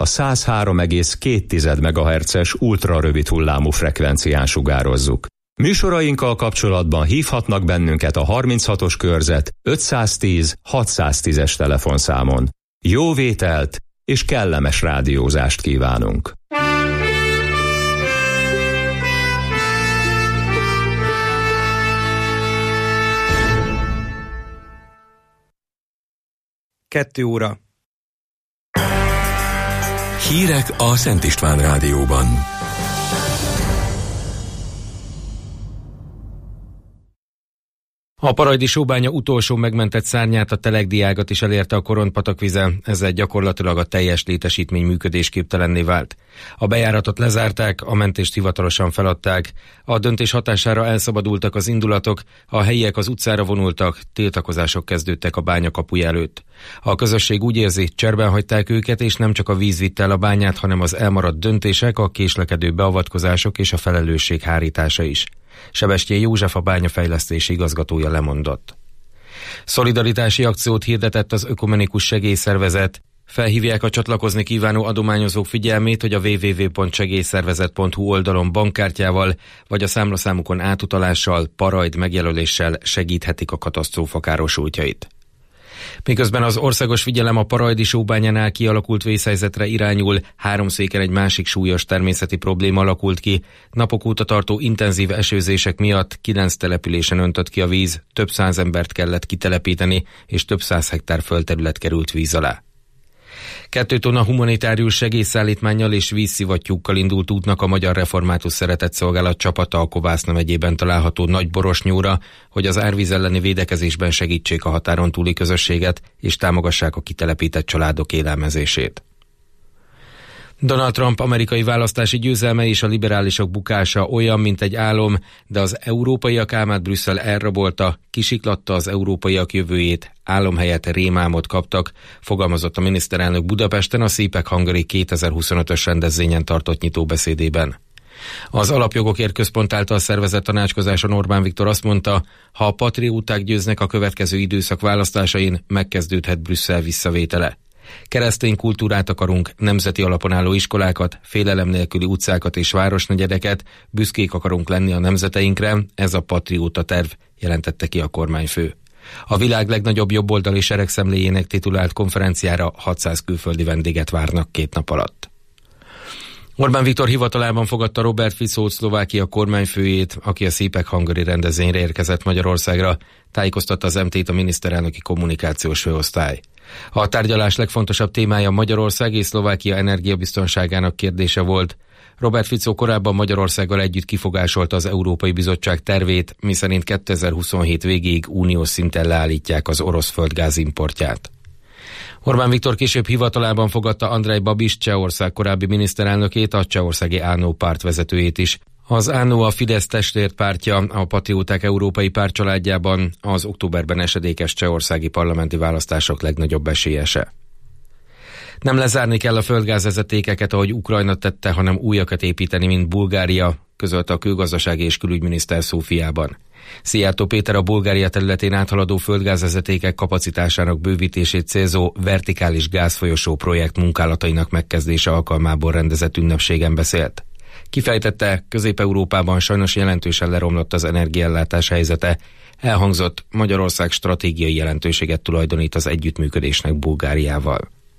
a 103,2 MHz-es ultrarövid hullámú frekvencián sugározzuk. Műsorainkkal kapcsolatban hívhatnak bennünket a 36-os körzet 510 610-es telefonszámon. Jó vételt és kellemes rádiózást kívánunk! Kettő óra. Hírek a Szent István Rádióban. A Parajdi sóbánya utolsó megmentett szárnyát, a Telekdiágat is elérte a Korontpatak vize, ezzel gyakorlatilag a teljes létesítmény működésképtelenné vált. A bejáratot lezárták, a mentést hivatalosan feladták. A döntés hatására elszabadultak az indulatok, a helyiek az utcára vonultak, tiltakozások kezdődtek a bánya kapuja előtt. A közösség úgy érzi, cserben hagyták őket, és nem csak a víz vitte el a bányát, hanem az elmaradt döntések, a késlekedő beavatkozások és a felelősség hárítása is. Sebestyén József, a bányafejlesztési igazgatója lemondott. Szolidaritási akciót hirdetett az Ökumenikus Segélyszervezet. Felhívják a csatlakozni kívánó adományozók figyelmét, hogy a www.segélyszervezet.hu oldalon bankkártyával vagy a számlaszámukon átutalással, Parajd megjelöléssel segíthetik a katasztrófa károsultjait. Miközben az országos figyelem a parajdi sóbányánál kialakult vészhelyzetre irányul, Háromszéken egy másik súlyos természeti probléma alakult ki. Napok óta tartó intenzív esőzések miatt 9 településen öntött ki a víz, több száz embert kellett kitelepíteni, és több száz hektár földterület került víz alá. 2 tonna humanitárius segélyszállítmánnyal és vízszivattyúkkal indult útnak a Magyar Református Szeretetszolgálat csapata a Kovászna megyében található Nagyborosnyóra, hogy az árvíz elleni védekezésben segítsék a határon túli közösséget és támogassák a kitelepített családok élelmezését. Donald Trump amerikai választási győzelme és a liberálisok bukása olyan, mint egy álom, de az európaiak álmát Brüsszel elrabolta, kisiklatta az európaiak jövőjét, álom helyett rémálmot kaptak, fogalmazott a miniszterelnök Budapesten a CPAC Hungary 2025-ös rendezvényen tartott nyitóbeszédében. Az Alapjogokért Központ által szervezett tanácskozáson Orbán Viktor azt mondta, ha a patrióták győznek a következő időszak választásain, megkezdődhet Brüsszel visszavétele. Keresztény kultúrát akarunk, nemzeti alapon álló iskolákat, félelem nélküli utcákat és városnegyedeket, büszkék akarunk lenni a nemzeteinkre, ez a patrióta terv, jelentette ki a kormányfő. A világ legnagyobb jobboldali seregszemléjének titulált konferenciára 600 külföldi vendéget várnak 2 nap alatt. Orbán Viktor hivatalában fogadta Robert Ficót, Szlovákia kormányfőjét, aki a CPAC Hungary rendezvényre érkezett Magyarországra, tájékoztatta az MT-t a miniszterelnöki kommunikációs főosztály. A tárgyalás legfontosabb témája Magyarország és Szlovákia energiabiztonságának kérdése volt. Robert Fico korábban Magyarországgal együtt kifogásolta az Európai Bizottság tervét, miszerint 2027 végéig uniós szinten leállítják az orosz földgáz importját. Orbán Viktor később hivatalában fogadta Andrej Babis, Csehország korábbi miniszterelnökét, a csehországi ANO párt vezetőjét is. Az ANO a Fidesz testvérpártja, a Patrióták Európai Párt családjában, az októberben esedékes csehországi parlamenti választások legnagyobb esélyese. Nem lezárni kell a földgázvezetékeket, ahogy Ukrajna tette, hanem újakat építeni, mint Bulgária, közölte a külgazdasági és külügyminiszter Szófiában. Szijjártó Péter a Bulgária területén áthaladó földgázvezetékek kapacitásának bővítését célzó vertikális gázfolyosó projekt munkálatainak megkezdése alkalmából rendezett ünnepségen beszélt. Kifejtette, Közép-Európában sajnos jelentősen leromlott az energiaellátás helyzete, elhangzott, Magyarország stratégiai jelentőséget tulajdonít az együttműködésnek Bulgáriával.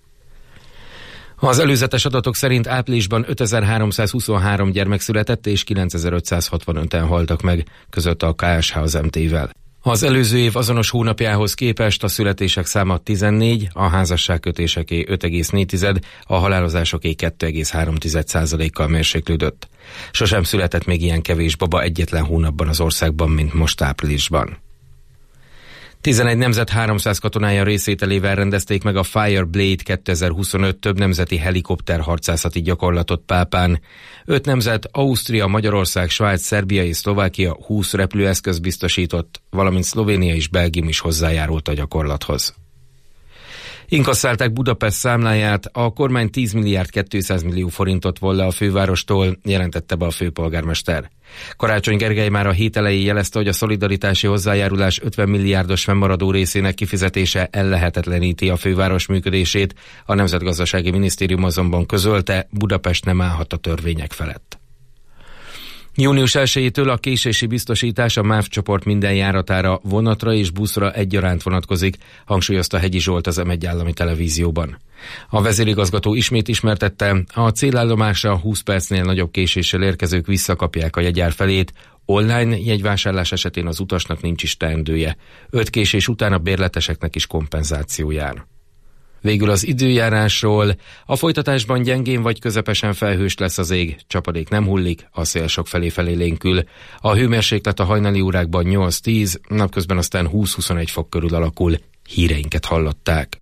Az előzetes adatok szerint áprilisban 5323 gyermek született és 9565-en haltak meg, közölte a KSH az MT-vel. Az előző év azonos hónapjához képest a születések száma 14, a házasságkötéseké 5,4, a halálozásoké 2,3%-kal mérséklődött. Sosem született még ilyen kevés baba egyetlen hónapban az országban, mint most áprilisban. 11 nemzet 300 katonája részvételével rendezték meg a Fireblade 2025 több nemzeti helikopter harcászati gyakorlatot Pápán. 5 nemzet, Ausztria, Magyarország, Svájc, Szerbia és Szlovákia 20 repülőeszköz biztosított, valamint Szlovénia és Belgium is hozzájárult a gyakorlathoz. Inkasszálták Budapest számláját, a kormány 10 milliárd 200 millió forintot von le a fővárostól, jelentette be a főpolgármester. Karácsony Gergely már a hét elején jelezte, hogy a szolidaritási hozzájárulás 50 milliárdos fennmaradó részének kifizetése ellehetetleníti a főváros működését, a Nemzetgazdasági Minisztérium azonban közölte, Budapest nem állhat a törvények felett. Június 1-től a késési biztosítás a MÁV csoport minden járatára, vonatra és buszra egyaránt vonatkozik, hangsúlyozta Hegyi Zsolt az M1 állami televízióban. A vezérigazgató ismét ismertette, a célállomásra 20 percnél nagyobb késéssel érkezők visszakapják a jegyár felét, online jegyvásárlás esetén az utasnak nincs is teendője. 5 késés után a bérleteseknek is kompenzáció jár. Végül az időjárásról. A folytatásban gyengén vagy közepesen felhős lesz az ég, csapadék nem hullik, a szél sokfelé felélénkül. A hőmérséklet a hajnali órákban 8-10, napközben aztán 20-21 fok körül alakul. Híreinket hallották.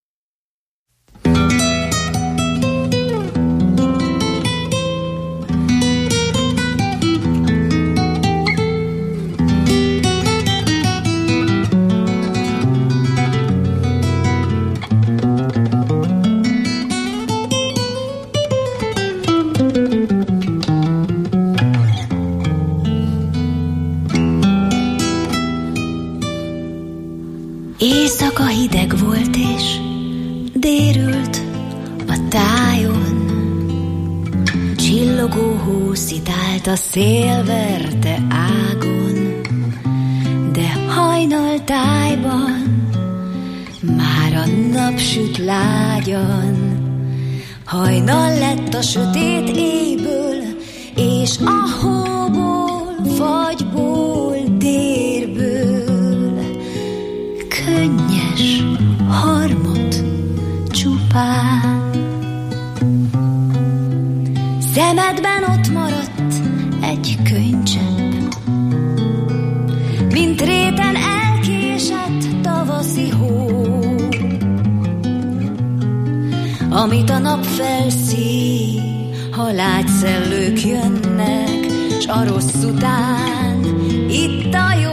Éjszaka hideg volt és dérült a tájon, csillogó hó szitált a szélverte ágon, de hajnaltájban már a nap süt lágyan. Hajnal lett a sötét éjből, és a hóból, fagyból, dérből könnyes harmot csupán. Szemedben ott maradt egy könycsepp, mint réten elkésett tavaszi hó, amit a nap felszív, ha lágyszellők jönnek, s a rossz után itt a jó.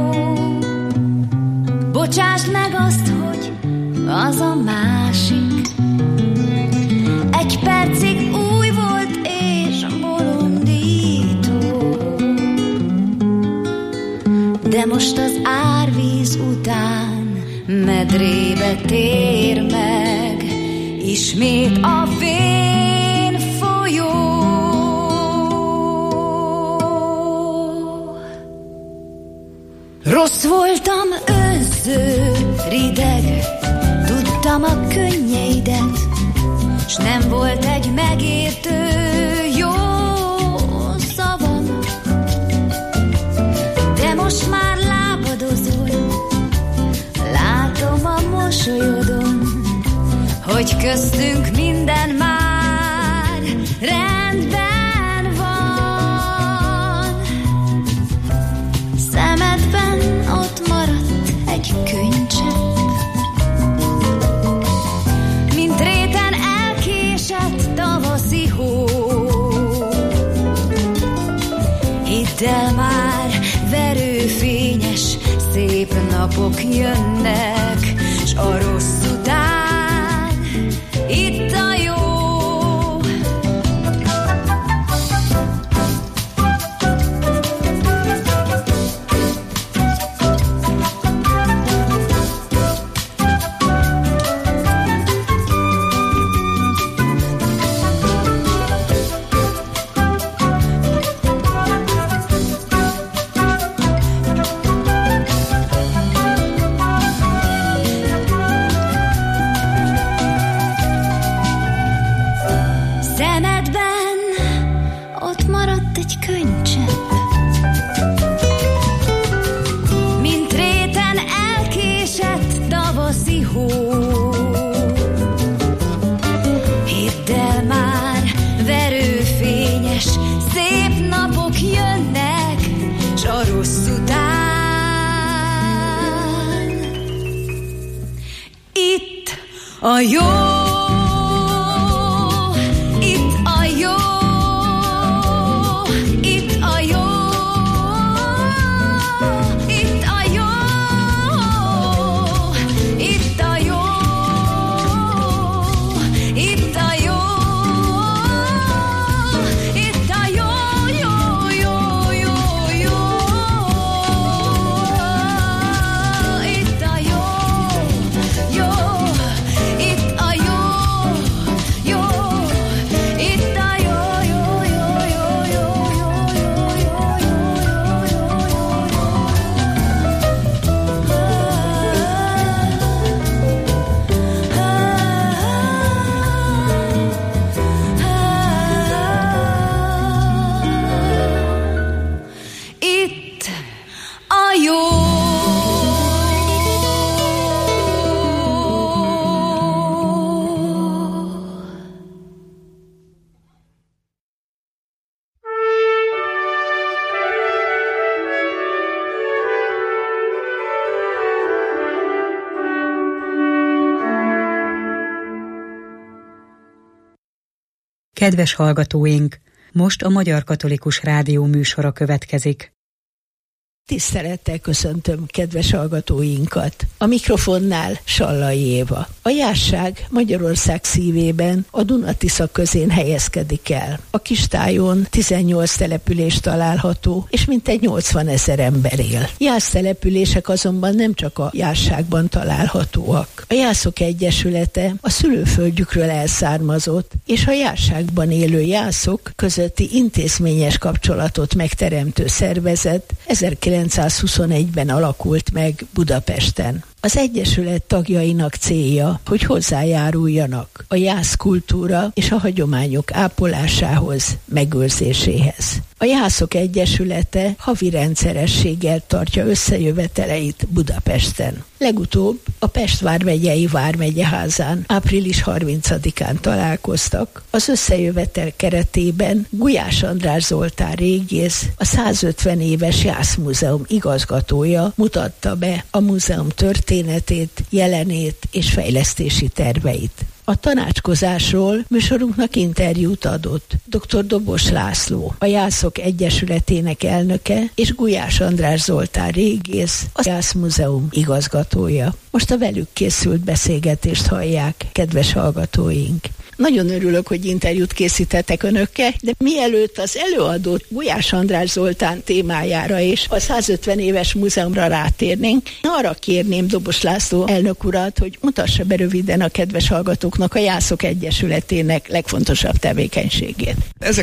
Bocsásd meg azt, hogy az a másik egy percig új volt és bolondító, de most az árvíz után medrébe tér meg ismét a vén folyó. Rossz voltam, önző, rideg, tudtam a könnyeidet, s nem volt egy megértő jó szavam. De most már lábadozol, látom a mosolyodon, hogy köztünk minden már rendben van. Szemedben ott maradt egy könycsepp, mint réten elkésett tavaszi hó. Hidd el, már verőfényes szép napok jönnek, s a rossz után itt a jó. A jó, itt a jó, itt a jó, itt a jó, itt a jó, Kedves hallgatóink, most a Magyar Katolikus Rádió műsora következik. Tisztelettel köszöntöm kedves hallgatóinkat. A mikrofonnál Sallai Éva. A jásság Magyarország szívében, a Duna-Tisza közén helyezkedik el. A kistájon 18 település található, és mintegy 80 000 ember él. Jásztelepülések azonban nem csak a jásságban találhatóak. A Jászok Egyesülete a szülőföldjükről elszármazott, és a jásságban élő jászok közötti intézményes kapcsolatot megteremtő szervezet 1921-ben alakult meg Budapesten. Az Egyesület tagjainak célja, hogy hozzájáruljanak a jász kultúra és a hagyományok ápolásához, megőrzéséhez. A Jászok Egyesülete havi rendszerességgel tartja összejöveteleit Budapesten. Legutóbb a Pest vármegyei Vármegyeházán április 30-án találkoztak. Az összejövetel keretében Gulyás András Zoltán régész, a 150 éves Jászmúzeum igazgatója mutatta be a múzeum történetét, jelenét és fejlesztési terveit. A tanácskozásról műsorunknak interjút adott dr. Dobos László, a Jászok Egyesületének elnöke, és Gulyás András Zoltán régész, a Jászmúzeum igazgatója. Most a velük készült beszélgetést hallják, kedves hallgatóink. Nagyon örülök, hogy interjút készítettek önökkel, de mielőtt az előadót Gulyás András Zoltán témájára és a 150 éves múzeumra rátérnénk, arra kérném Dobos László elnök urat, hogy mutassa be röviden a kedves hallgatóknak a Jászok Egyesületének legfontosabb tevékenységét.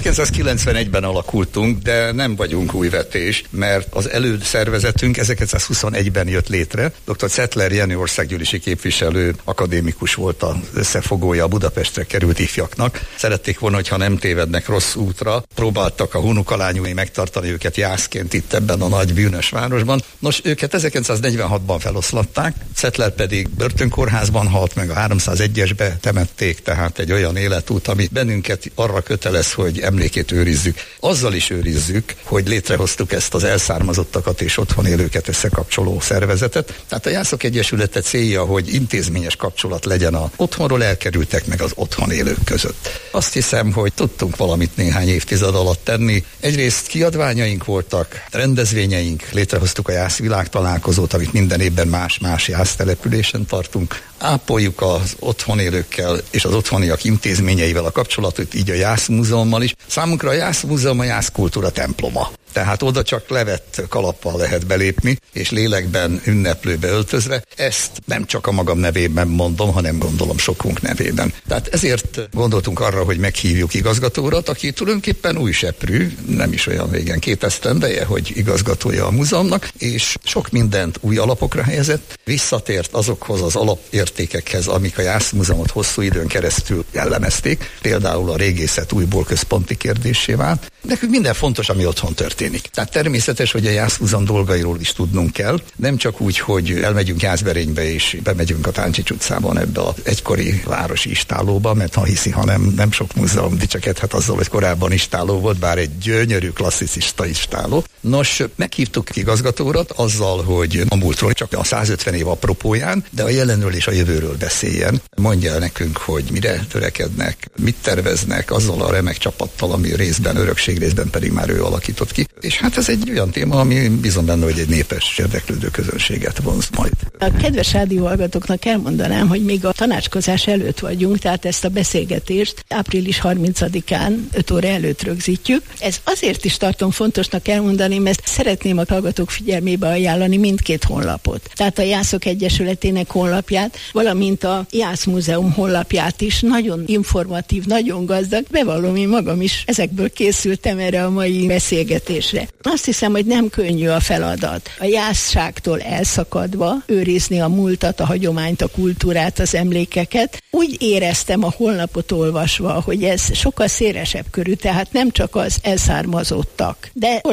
1991-ben alakultunk, de nem vagyunk újvetés, mert az előszervezetünk 1921-ben jött létre. Dr. Cettler Jenő országgyűlési képviselő, akadémikus volt az összefogója a Budapestre került ifjaknak. Szerették volna, hogyha nem tévednek rossz útra. Próbáltak a hunukalányúi megtartani őket jászként itt ebben a nagy bűnös városban. Nos, őket 1946-ban feloszlatták, Cettler pedig börtönkórházban halt meg, a 301-esbe temették, tehát egy olyan életút, ami bennünket arra kötelez, hogy emlékét őrizzük. Azzal is őrizzük, hogy létrehoztuk ezt az elszármazottakat és otthon élőket összekapcsoló szervezetet. Tehát a Jászok Egyesülete célja, hogy intézményes kapcsolat legyen az otthonról elkerültek meg az otthon élők között. Azt hiszem, hogy tudtunk valamit néhány évtized alatt tenni. Egyrészt kiadványaink voltak, rendezvényeink, létrehoztuk a Jász világtalálkozót, amit minden évben más-más jásztelepülésen tartunk. Ápoljuk az otthon élőkkel és az otthoniak intézményeivel a kapcsolatot, így a Jászmúzeummal is. Számunkra a Jászmúzeum a jászkultúra temploma. Tehát oda csak levett kalappal lehet belépni, és lélekben, ünneplőbe öltözve. Ezt nem csak a magam nevében mondom, hanem gondolom sokunk nevében. Tehát ezért gondoltunk arra, hogy meghívjuk igazgatórat, aki tulajdonképpen új seprű, nem is olyan régen, 2 esztendeje, hogy igazgatója a múzeumnak, és sok mindent új alapokra helyezett, visszatért azokhoz az alapértékekhez, amik a Jászmúzeumot hosszú időn keresztül jellemezték. Például a régészet újból központi kérdéssé vált. Nekünk minden fontos, ami otthon történik. Tehát természetes, hogy a Jászmúzeum dolgairól is tudnunk kell, nem csak úgy, hogy elmegyünk Jászberénybe és bemegyünk a Táncsics utcában ebbe az egykori városi istálóba, mert ha hiszi, ha nem sok múzeum dicsekedhet azzal, hogy korábban istáló volt, bár egy gyönyörű klasszicista istáló. Nos, meghívtuk igazgatórat azzal, hogy a múltról csak a 150 év apropóján, de a jelenről és a jövőről beszéljen. Mondja nekünk, hogy mire törekednek, mit terveznek azzal a remek csapattal, ami részben örökség, részben pedig már ő alakított ki. És hát ez egy olyan téma, ami bízom benne, hogy egy népes érdeklődő közönséget vonz majd. A kedves rádióhallgatóknak elmondanám, hogy még a tanácskozás előtt vagyunk, tehát ezt a beszélgetést április 30-án 5 óra előtt rögzítjük. Ez azért is tartom fontosnak elmondani, mert szeretném a hallgatók figyelmébe ajánlani mindkét honlapot. Tehát a Jászok Egyesületének honlapját, valamint a Jászmúzeum honlapját is. Nagyon informatív, nagyon gazdag. Bevallom, én magam is ezekből készültem erre a mai beszélgetésre. Azt hiszem, hogy nem könnyű a feladat. A jászságtól elszakadva őrizni a múltat, a hagyományt, a kultúrát, az emlékeket. Úgy éreztem a honlapot olvasva, hogy ez sokkal szélesebb körű, tehát nem csak az elszármazottak, de országos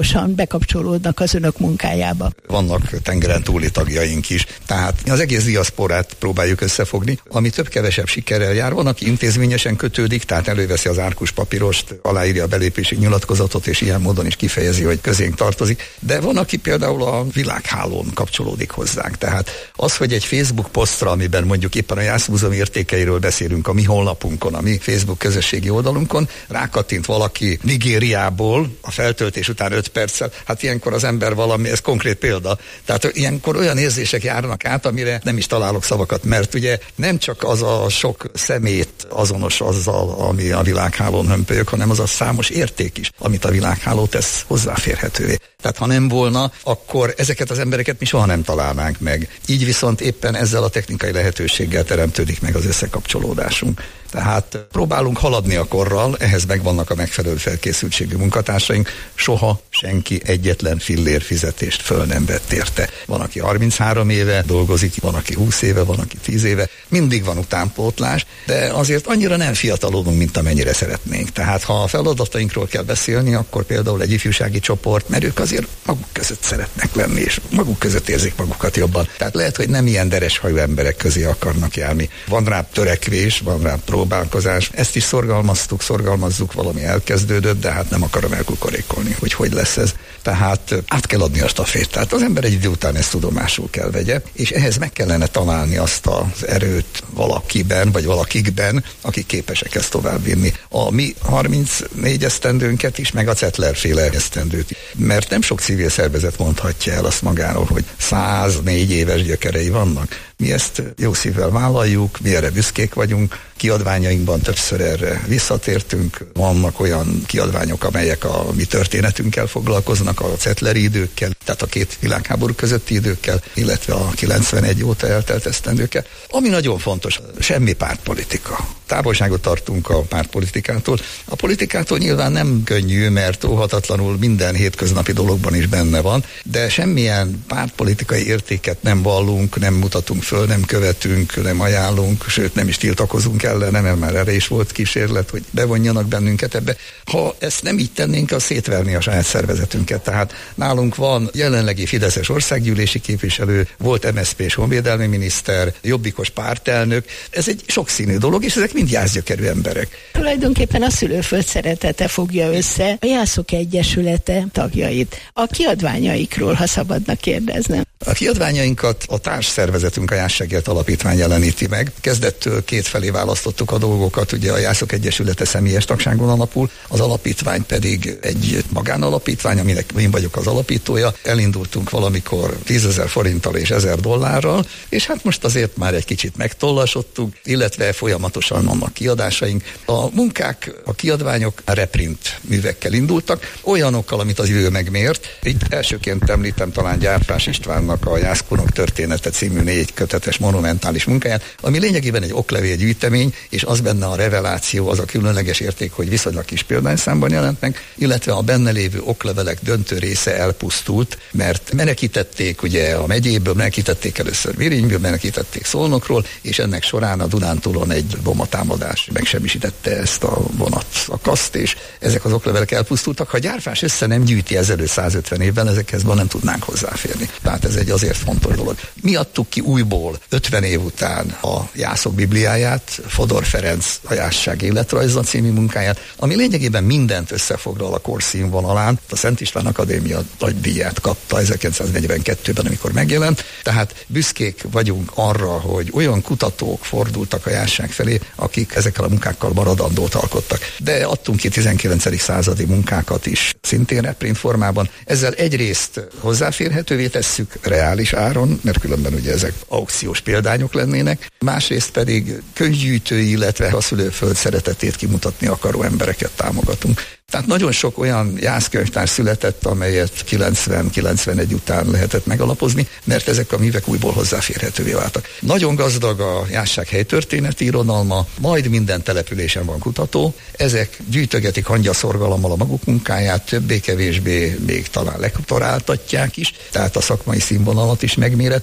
folyamatosan bekapcsolódnak az önök munkájába. Vannak tengeren túli tagjaink is, tehát az egész diaszporát próbáljuk összefogni, ami több-kevesebb sikerrel jár. Van, aki intézményesen kötődik, tehát előveszi az árkus papírost, aláírja a belépési nyilatkozatot, és ilyen módon is kifejezi, hogy közénk tartozik. De van, aki például a világhálón kapcsolódik hozzánk. Tehát az, hogy egy Facebook posztra, amiben mondjuk éppen a Jászmúzeum értékeiről beszélünk a mi honlapunkon, a mi Facebook közösségi oldalunkon, rákattint valaki Nigériából a feltöltés után 5 perccel, hát ilyenkor az ember valami, ez konkrét példa, tehát ilyenkor olyan érzések járnak át, amire nem is találok szavakat, mert ugye nem csak az a sok szemét azonos azzal, ami a világhálón hömpölyög, hanem az a számos érték is, amit a világháló tesz hozzáférhetővé. Tehát ha nem volna, akkor ezeket az embereket mi soha nem találnánk meg. Így viszont éppen ezzel a technikai lehetőséggel teremtődik meg az összekapcsolódásunk. Tehát próbálunk haladni a korral, ehhez megvannak a megfelelő felkészültségű munkatársaink, soha senki egyetlen fillér fizetést föl nem vett érte. Van, aki 33 éve dolgozik, van, aki 20 éve, van, aki 10 éve, mindig van utánpótlás, de azért annyira nem fiatalodunk, mint amennyire szeretnénk. Tehát ha a feladatainkról kell beszélni, akkor például egy ifjúsági csoport, mert ők azért maguk között szeretnek lenni, és maguk között érzik magukat jobban. Tehát lehet, hogy nem ilyen dereshajú emberek közé akarnak járni. Van rá törekvés, van rá próbálkozás. Ezt is szorgalmazzuk, valami elkezdődött, de hát nem akarom elkukorékolni, hogy lesz ez. Tehát át kell adni a stafétát. Az ember egy idő után ezt tudomásul kell vegye, és ehhez meg kellene találni azt az erőt valakiben, vagy valakikben, akik képesek ezt továbbvinni. A mi 34 esztendőnket is, meg a Zettler-féle esztendőt. Mert nem sok civil szervezet mondhatja el azt magáról, hogy 104 éves gyökerei vannak. Mi ezt jó szívvel vállaljuk, mi erre büszkék vagyunk, kiadványainkban többször erre visszatértünk, vannak olyan kiadványok, amelyek a mi történetünkkel foglalkoznak, a Zettleri időkkel, tehát a 2 világháború közötti időkkel, illetve a 91 óta eltelt esztendőkkel. Ami nagyon fontos, semmi pártpolitika. Távolságot tartunk a pártpolitikától. A politikától nyilván nem könnyű, mert óhatatlanul minden hétköznapi dologban is benne van, de semmilyen pártpolitikai értéket nem vallunk, nem mutatunk föl, nem követünk, nem ajánlunk, sőt nem is tiltakozunk ellene, mert már erre is volt kísérlet, hogy bevonjanak bennünket ebbe. Ha ezt nem így tennénk, az szétverni a saját szervezetünket. Tehát nálunk van jelenlegi fideszes országgyűlési képviselő, volt MSZP-s honvédelmi miniszter, jobbikos pártelnök. Ez egy sokszínű dolog, és ezek mind jászgyökerű emberek. Tulajdonképpen a szülőföld szeretete fogja össze a Jászok Egyesülete tagjait. A kiadványaikról, ha szabadna kérdeznem. A kiadványainkat a társszervezetünk, a Jászságért Alapítvány jeleníti meg. Kezdettől kétfelé választottuk a dolgokat, ugye a Jászok Egyesülete személyes tagságon alapul, az alapítvány pedig egy magánalapítvány, aminek én vagyok az alapítója. Elindultunk valamikor 10 000 forinttal és $1000, és hát most azért már egy kicsit megtollasodtunk, illetve folyamatosan vannak kiadásaink. A munkák, a kiadványok a reprint művekkel indultak, olyanokkal, amit az idő megmért. Itt elsőként említem talán Gyárpás Istvánnak a Jászkunok története című 4 kötetes monumentális munkáját, ami lényegében egy oklevélgyűjtemény, és az benne a reveláció, az a különleges érték, hogy viszonylag kis példányszámban jelent meg, illetve a benne lévő oklevelek döntő része elpusztult, mert menekítették ugye a megyéből, menekítették először Virínyből, menekítették Szolnokról, és ennek során a Dunántúlon egy bombatámadás megsemmisítette ezt a vonatszakaszt, és ezek az oklevelek elpusztultak. Ha Gyárfás össze nem gyűjti ezelőtt 150 évvel, ezekhez nem tudnánk hozzáférni. Tehát ez egy azért fontos dolog. Mi adtuk ki újból 50 év után a Jászok Bibliáját, Fodor Ferenc a Jászság életrajza című munkáját, ami lényegében mindent összefoglal a korszínvonalán. A Szent István Akadémia nagy díját kapta 1942-ben, amikor megjelent. Tehát büszkék vagyunk arra, hogy olyan kutatók fordultak a Jászság felé, akik ezekkel a munkákkal maradandót alkottak. De adtunk ki 19. századi munkákat is, szintén reprint formában. Ezzel egyrészt hozzáférhetővé tesszük reális áron, mert különben ugye ezek aukciós példányok lennének, másrészt pedig könyvgyűjtői, illetve a szülőföld szeretetét kimutatni akaró embereket támogatunk. Tehát nagyon sok olyan jászkönyvtár született, amelyet 90-91 után lehetett megalapozni, mert ezek a művek újból hozzáférhetővé váltak. Nagyon gazdag a Jászság helytörténeti irodalma, majd minden településen van kutató, ezek gyűjtögetik hangyaszorgalommal a maguk munkáját, többé-kevésbé még talán lektoráltatják is, tehát a szakmai színvonalat is megméretik.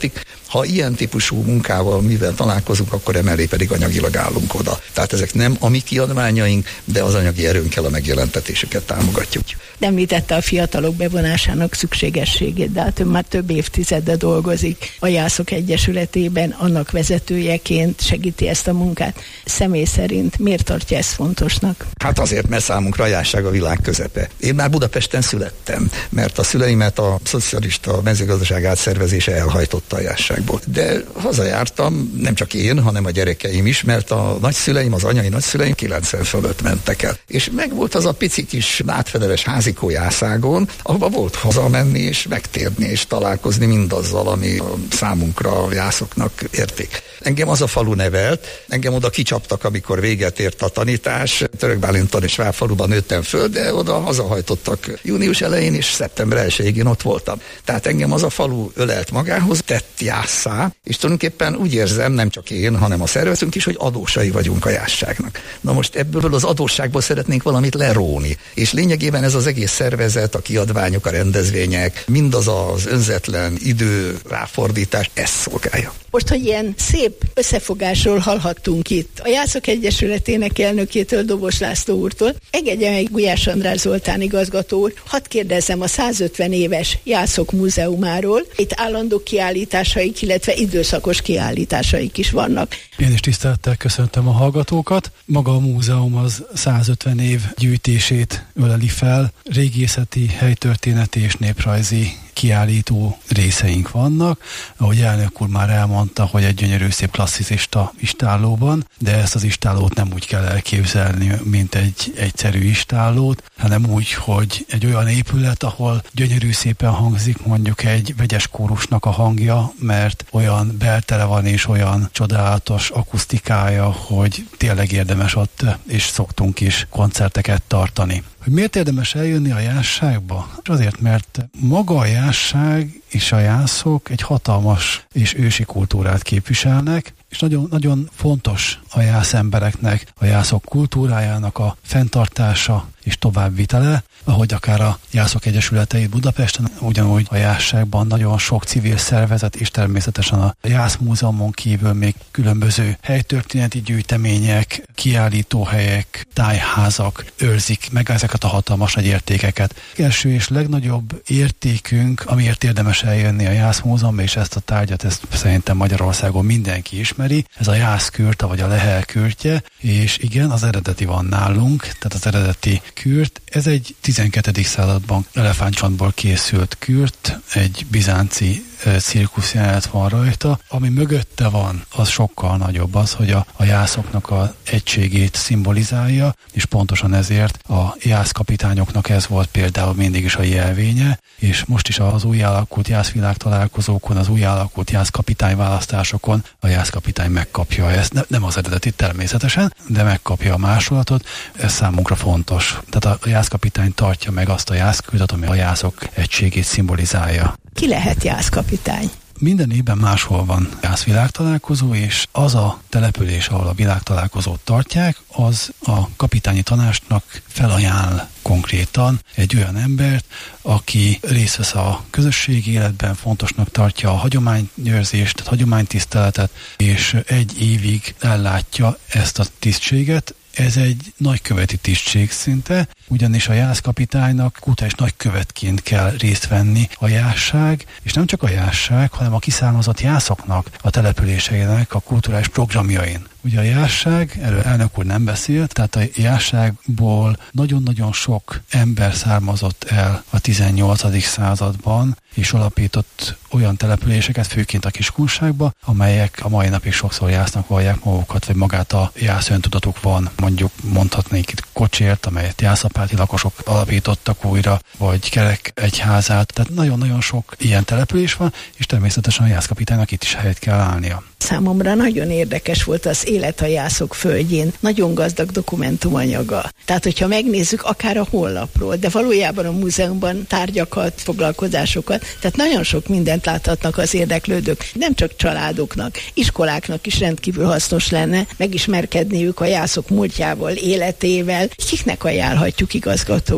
Ha ilyen típusú munkával mivel találkozunk, akkor emellé pedig anyagilag állunk oda. Tehát ezek nem a mi kiadványaink, de az anyagi erőnkkel a megjelentetésüket támogatjuk. Említette a fiatalok bevonásának szükségességét, de hát ön már több évtizede dolgozik a Jászok Egyesületében, annak vezetőjeként segíti ezt a munkát. Személy szerint miért tartja ezt fontosnak? Hát azért, mert számunkra a Jászság a világ közepe. Én már Budapesten születtem, mert a szüleimet a szocialista mezőgazdaság átszervezése elhajtotta a Jászságból. De hazajártam, nem csak én, hanem a gyerekeim is, mert a nagyszüleim, az anyai nagyszüleim 90 fölött mentek el. És megvolt az a pici kis átfedeles házikó Jászágon, ahova volt hazamenni és megtérni és találkozni mindazzal, ami a számunkra a jászoknak érték. Engem az a falu nevelt, engem oda kicsaptak, amikor véget ért a tanítás. Török Bálinton és Várfaluban nőttem föl, de oda hazahajtottak június elején, és szeptember 1-én ott voltam. Tehát engem az a falu ölelt magához, tett Jásszá, és tulajdonképpen úgy érzem, nem csak én, hanem a szervezetünk is, hogy adósai vagyunk a Jászságnak. Na most ebből az adósságból szeretnénk valamit leróni. És lényegében ez az egész szervezet, a kiadványok, a rendezvények, mindaz az önzetlen idő ráfordítás, ezt szolgálja. Most, hogy ilyen szép összefogásról hallhattunk itt, a Jászok Egyesületének elnökétől, Dobos László úrtól, engedje meg Gulyás András Zoltán igazgató úr, hadd kérdezzem a 150 éves Jászok Múzeumáról. Itt állandó kiállításaik, illetve időszakos kiállításaik is vannak. Én is tisztelettel köszöntöm a hallgatókat. Maga a múzeum az 150 év gyűjtését öleli fel, régészeti, helytörténeti és néprajzi kiállító részeink vannak. Ahogy elnök úr már elmondta, hogy egy gyönyörű szép klasszicista istállóban, de ezt az istállót nem úgy kell elképzelni, mint egy egyszerű istállót, hanem úgy, hogy egy olyan épület, ahol gyönyörű szépen hangzik mondjuk egy vegyes kórusnak a hangja, mert olyan beltere van és olyan csodálatos akusztikája, hogy tényleg érdemes ott, és szoktunk is koncerteket tartani. Hogy miért érdemes eljönni a Jászságba? Azért, mert maga a Jászság és a jászok egy hatalmas és ősi kultúrát képviselnek, és nagyon, nagyon fontos a jász embereknek, a jászok kultúrájának a fenntartása és továbbvitele, ahogy akár a Jászok Egyesületei Budapesten, ugyanúgy a Jászságban nagyon sok civil szervezet, és természetesen a Jászmúzeumon kívül még különböző helytörténeti gyűjtemények, kiállítóhelyek, tájházak őrzik meg ezeket a hatalmas nagy értékeket. Első és legnagyobb értékünk, amiért érdemes eljönni a Jászmúzeumba, és ezt a tárgyat, ezt szerintem Magyarországon mindenki ismeri, ez a jászkürte, vagy a Lehel kürtje, és igen, az eredeti van nálunk, tehát az eredeti kürt. Ez egy 12. században elefántcsontból készült kürt, egy bizánci cirkuszjelenet van rajta. Ami mögötte van, az sokkal nagyobb, az, hogy a jászoknak az egységét szimbolizálja, és pontosan ezért a jászkapitányoknak ez volt például mindig is a jelvénye, és most is az új alakult jászvilág találkozókon, az új alakult jászkapitány választásokon a jászkapitány megkapja ezt. Nem az eredeti természetesen, de megkapja a másolatot. Ez számunkra fontos. Tehát a jászkapitány tartja meg azt a jászkürtet, ami a jászok egységét szimbolizálja. Ki lehet jászkapitány? Minden évben máshol van jászvilágtalálkozó, és az a település, ahol a világtalálkozót tartják, az a kapitányi tanácsnak felajánl konkrétan egy olyan embert, aki részt vesz a közösségi életben, fontosnak tartja a hagyományőrzést, tehát hagyománytiszteletet, és egy évig ellátja ezt a tisztséget. Ez egy nagyköveti tisztség szinte, ugyanis a jászkapitánynak kulturális nagykövetként kell részt venni a Jászság, és nem csak a Jászság, hanem a kiszármazott jászoknak, a településeinek a kulturális programjain. Ugye a Jászság, erről elnök úr nem beszélt, tehát a Jászságból nagyon-nagyon sok ember származott el a 18. században, és alapított olyan településeket, főként a Kiskunságba, amelyek a mai napig sokszor jásznak vallják magukat, vagy magát a jász öntudatuk van. Mondjuk mondhatnék itt Kocsért, amelyet jászapáti lakosok alapítottak újra, vagy Kerek egyházát. Tehát nagyon-nagyon sok ilyen település van, és természetesen a jászkapitánynak itt is helyet kell állnia. Számomra nagyon érdekes volt az Élet a jászok földjén, nagyon gazdag dokumentumanyaga. Tehát, hogyha megnézzük akár a honlapról, de valójában a múzeumban tárgyakat, foglalkozásokat, tehát nagyon sok mindent láthatnak az érdeklődők. Nem csak családoknak, iskoláknak is rendkívül hasznos lenne megismerkedniük a jászok múltjával, életével. Kiknek ajánlhatjuk, igazgató úr?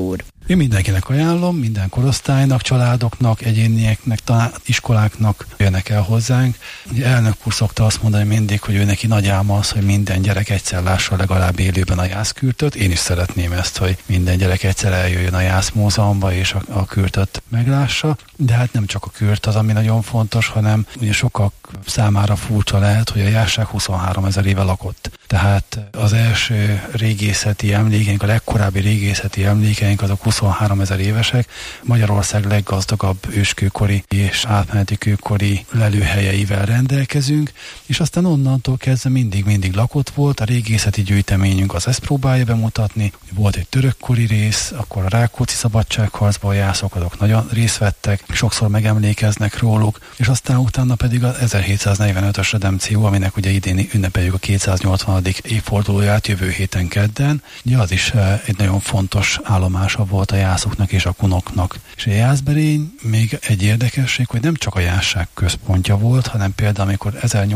Én mindenkinek ajánlom, minden korosztálynak, családoknak, egyénieknek, iskoláknak jönnek el hozzánk. Elnök úr szokta azt mondani mindig, hogy ő neki nagy álma az, hogy minden gyerek egyszer lássa legalább élőben a jászkürtöt. Én is szeretném ezt, hogy minden gyerek egyszer eljöjjön a Jászmúzeumba és a kürtöt meglássa. De hát nem csak a kürt az, ami nagyon fontos, hanem ugye sokak számára furcsa lehet, hogy a Jászság 23 000 éve lakott. Tehát az első régészeti emlékeink, a legkorábbi régészeti emlékeink azok 23 000 évesek. Magyarország leggazdagabb őskőkori és átmeneti kőkori lelőhelyeivel rendelkezünk, és aztán onnantól kezdve mindig lakott volt. A régészeti gyűjteményünk az ezt próbálja bemutatni. Volt egy törökkori rész, akkor a Rákóczi szabadságharcban a jászok azok nagyon részt vettek, sokszor megemlékeznek róluk, és aztán utána pedig az 1745-ös redempció, aminek ugye idén ünnepeljük a 280. évfordulóját jövő héten kedden. Ugye az is egy nagyon fontos állomása volt a jászoknak és a kunoknak. És a Jászberény még egy érdekesség, hogy nem csak a Jászság központja volt, hanem például amikor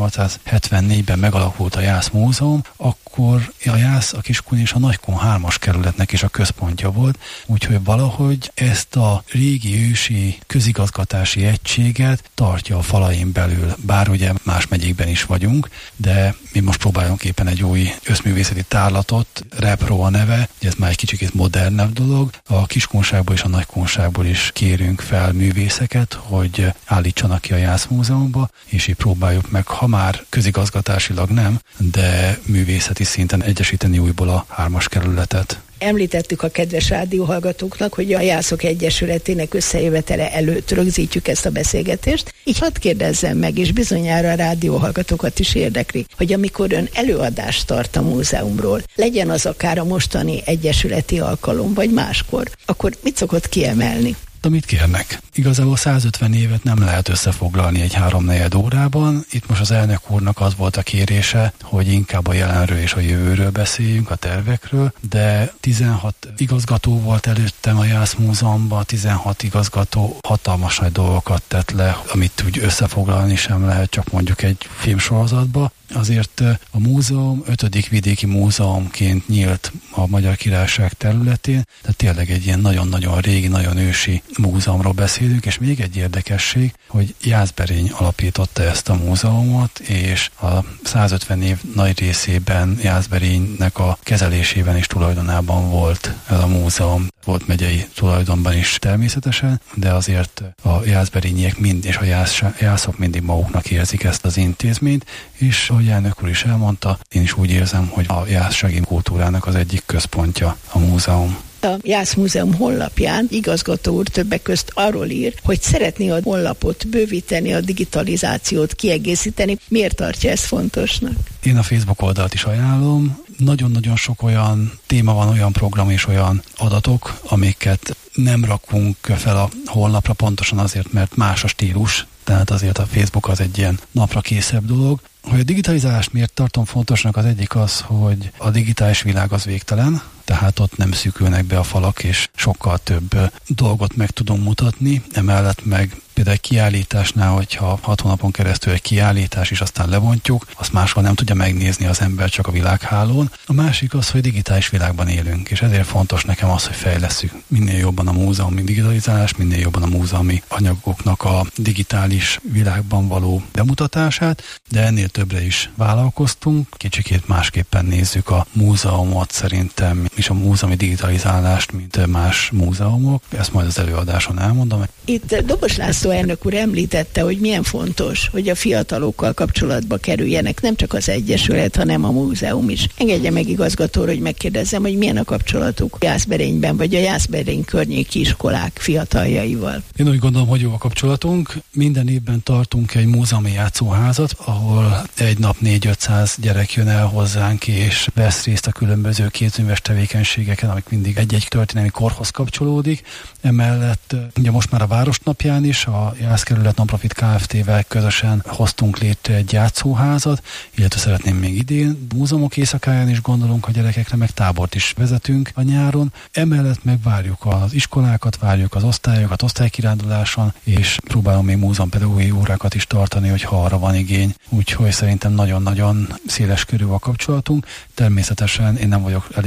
1874-ben megalakult a Jászmúzeum, akkor a Jász, a Kiskun és a Nagykun 3-as kerületnek is a központja volt, úgyhogy valahogy ezt a régi ősi közigazgatási egységet tartja a falain belül, bár ugye más megyékben is vagyunk, de mi most próbálunk éppen egy új összművészeti tárlatot, Repro a neve, ez már egy kicsit modernebb dolog, a Kiskunságból és a Nagykunságból is kérünk fel művészeket, hogy állítsanak ki a Jászmúzeumba, és így próbáljuk meg, ha már közigazgatásilag nem, de művészeti szinten egyesíteni újból a 3-as kerületet. Említettük a kedves rádióhallgatóknak, hogy a Jászok Egyesületének összejövetele előtt rögzítjük ezt a beszélgetést. Így hadd kérdezzem meg, és bizonyára a rádióhallgatókat is érdekli, hogy amikor ön előadást tart a múzeumról, legyen az akár a mostani egyesületi alkalom, vagy máskor, akkor mit szokott kiemelni? Amit kérnek. Igazából 150 évet nem lehet összefoglalni egy 3-4 órában. Itt most az elnök úrnak az volt a kérése, hogy inkább a jelenről és a jövőről beszéljünk, a tervekről, de 16 igazgató volt előttem a Jászmúzeumban, 16 igazgató hatalmas nagy dolgokat tett le, amit úgy összefoglalni sem lehet, csak mondjuk egy filmsorozatba. Azért a múzeum 5. vidéki múzeumként nyílt a Magyar Királyság területén, tehát tényleg egy ilyen nagyon-nagyon régi, nagyon ősi múzeumról beszélünk, és még egy érdekesség, hogy Jászberény alapította ezt a múzeumot, és a 150 év nagy részében Jászberénynek a kezelésében és tulajdonában volt ez a múzeum. Volt megyei tulajdonban is természetesen, de azért a jászberényiek és a jászok mindig maguknak érzik ezt az intézményt, és ahogy elnök úr is elmondta, én is úgy érzem, hogy a jászsági kultúrának az egyik központja a múzeum. A Jászmúzeum honlapján igazgató úr többek közt arról ír, hogy szeretné a honlapot bővíteni, a digitalizációt kiegészíteni. Miért tartja ezt fontosnak? Én a Facebook oldalt is ajánlom. Nagyon-nagyon sok olyan téma van, olyan program és olyan adatok, amiket nem rakunk fel a honlapra pontosan azért, mert más a stílus, tehát azért a Facebook az egy ilyen napra készebb dolog. Hogy a digitalizálást miért tartom fontosnak, az egyik az, hogy a digitális világ az végtelen, tehát ott nem szűkülnek be a falak, és sokkal több dolgot meg tudunk mutatni. Emellett meg például egy kiállításnál, hogyha 6 hónapon keresztül egy kiállítás is aztán levontjuk, azt máshol nem tudja megnézni az ember, csak a világhálón. A másik az, hogy digitális világban élünk, és ezért fontos nekem az, hogy fejlesszük minél jobban a múzeumi digitalizálás, minél jobban a múzeumi anyagoknak a digitális világban való bemutatását, de ennél többre is vállalkoztunk. Kicsikét másképpen nézzük a múzeumot szerintem, és a múzeumi digitalizálást, mint más múzeumok. Ezt majd az előadáson elmondom. Itt Dobos László elnök úr említette, hogy milyen fontos, hogy a fiatalokkal kapcsolatba kerüljenek, nem csak az Egyesület, hanem a múzeum is. Engedje meg igazgatóra, hogy megkérdezzem, hogy milyen a kapcsolatuk Jászberényben, vagy a Jászberény környéki iskolák fiataljaival. Én úgy gondolom, hogy jó a kapcsolatunk. Minden évben tartunk egy múzeumi játszóházat, ahol egy nap 400-500 gyerek jön el hozzánk, és vesz részt a különböző kézműves tevékenységeken, amik mindig egy-egy történelmi korhoz kapcsolódik. Emellett ugye most már a Városnapján is a Jászkerület Nonprofit Kft-vel közösen hoztunk létre egy játszóházat, illetve szeretném még idén múzeumok éjszakáján is gondolunk a gyerekekre, meg tábort is vezetünk a nyáron. Emellett meg várjuk az iskolákat, várjuk az osztályokat osztálykiránduláson, és próbálunk még múzeumpedagógiai órákat is tartani, hogyha arra van igény. Úgyhogy szerintem nagyon-nagyon széles körű a kapcsolatunk. Természetesen én nem vagyok elégedett,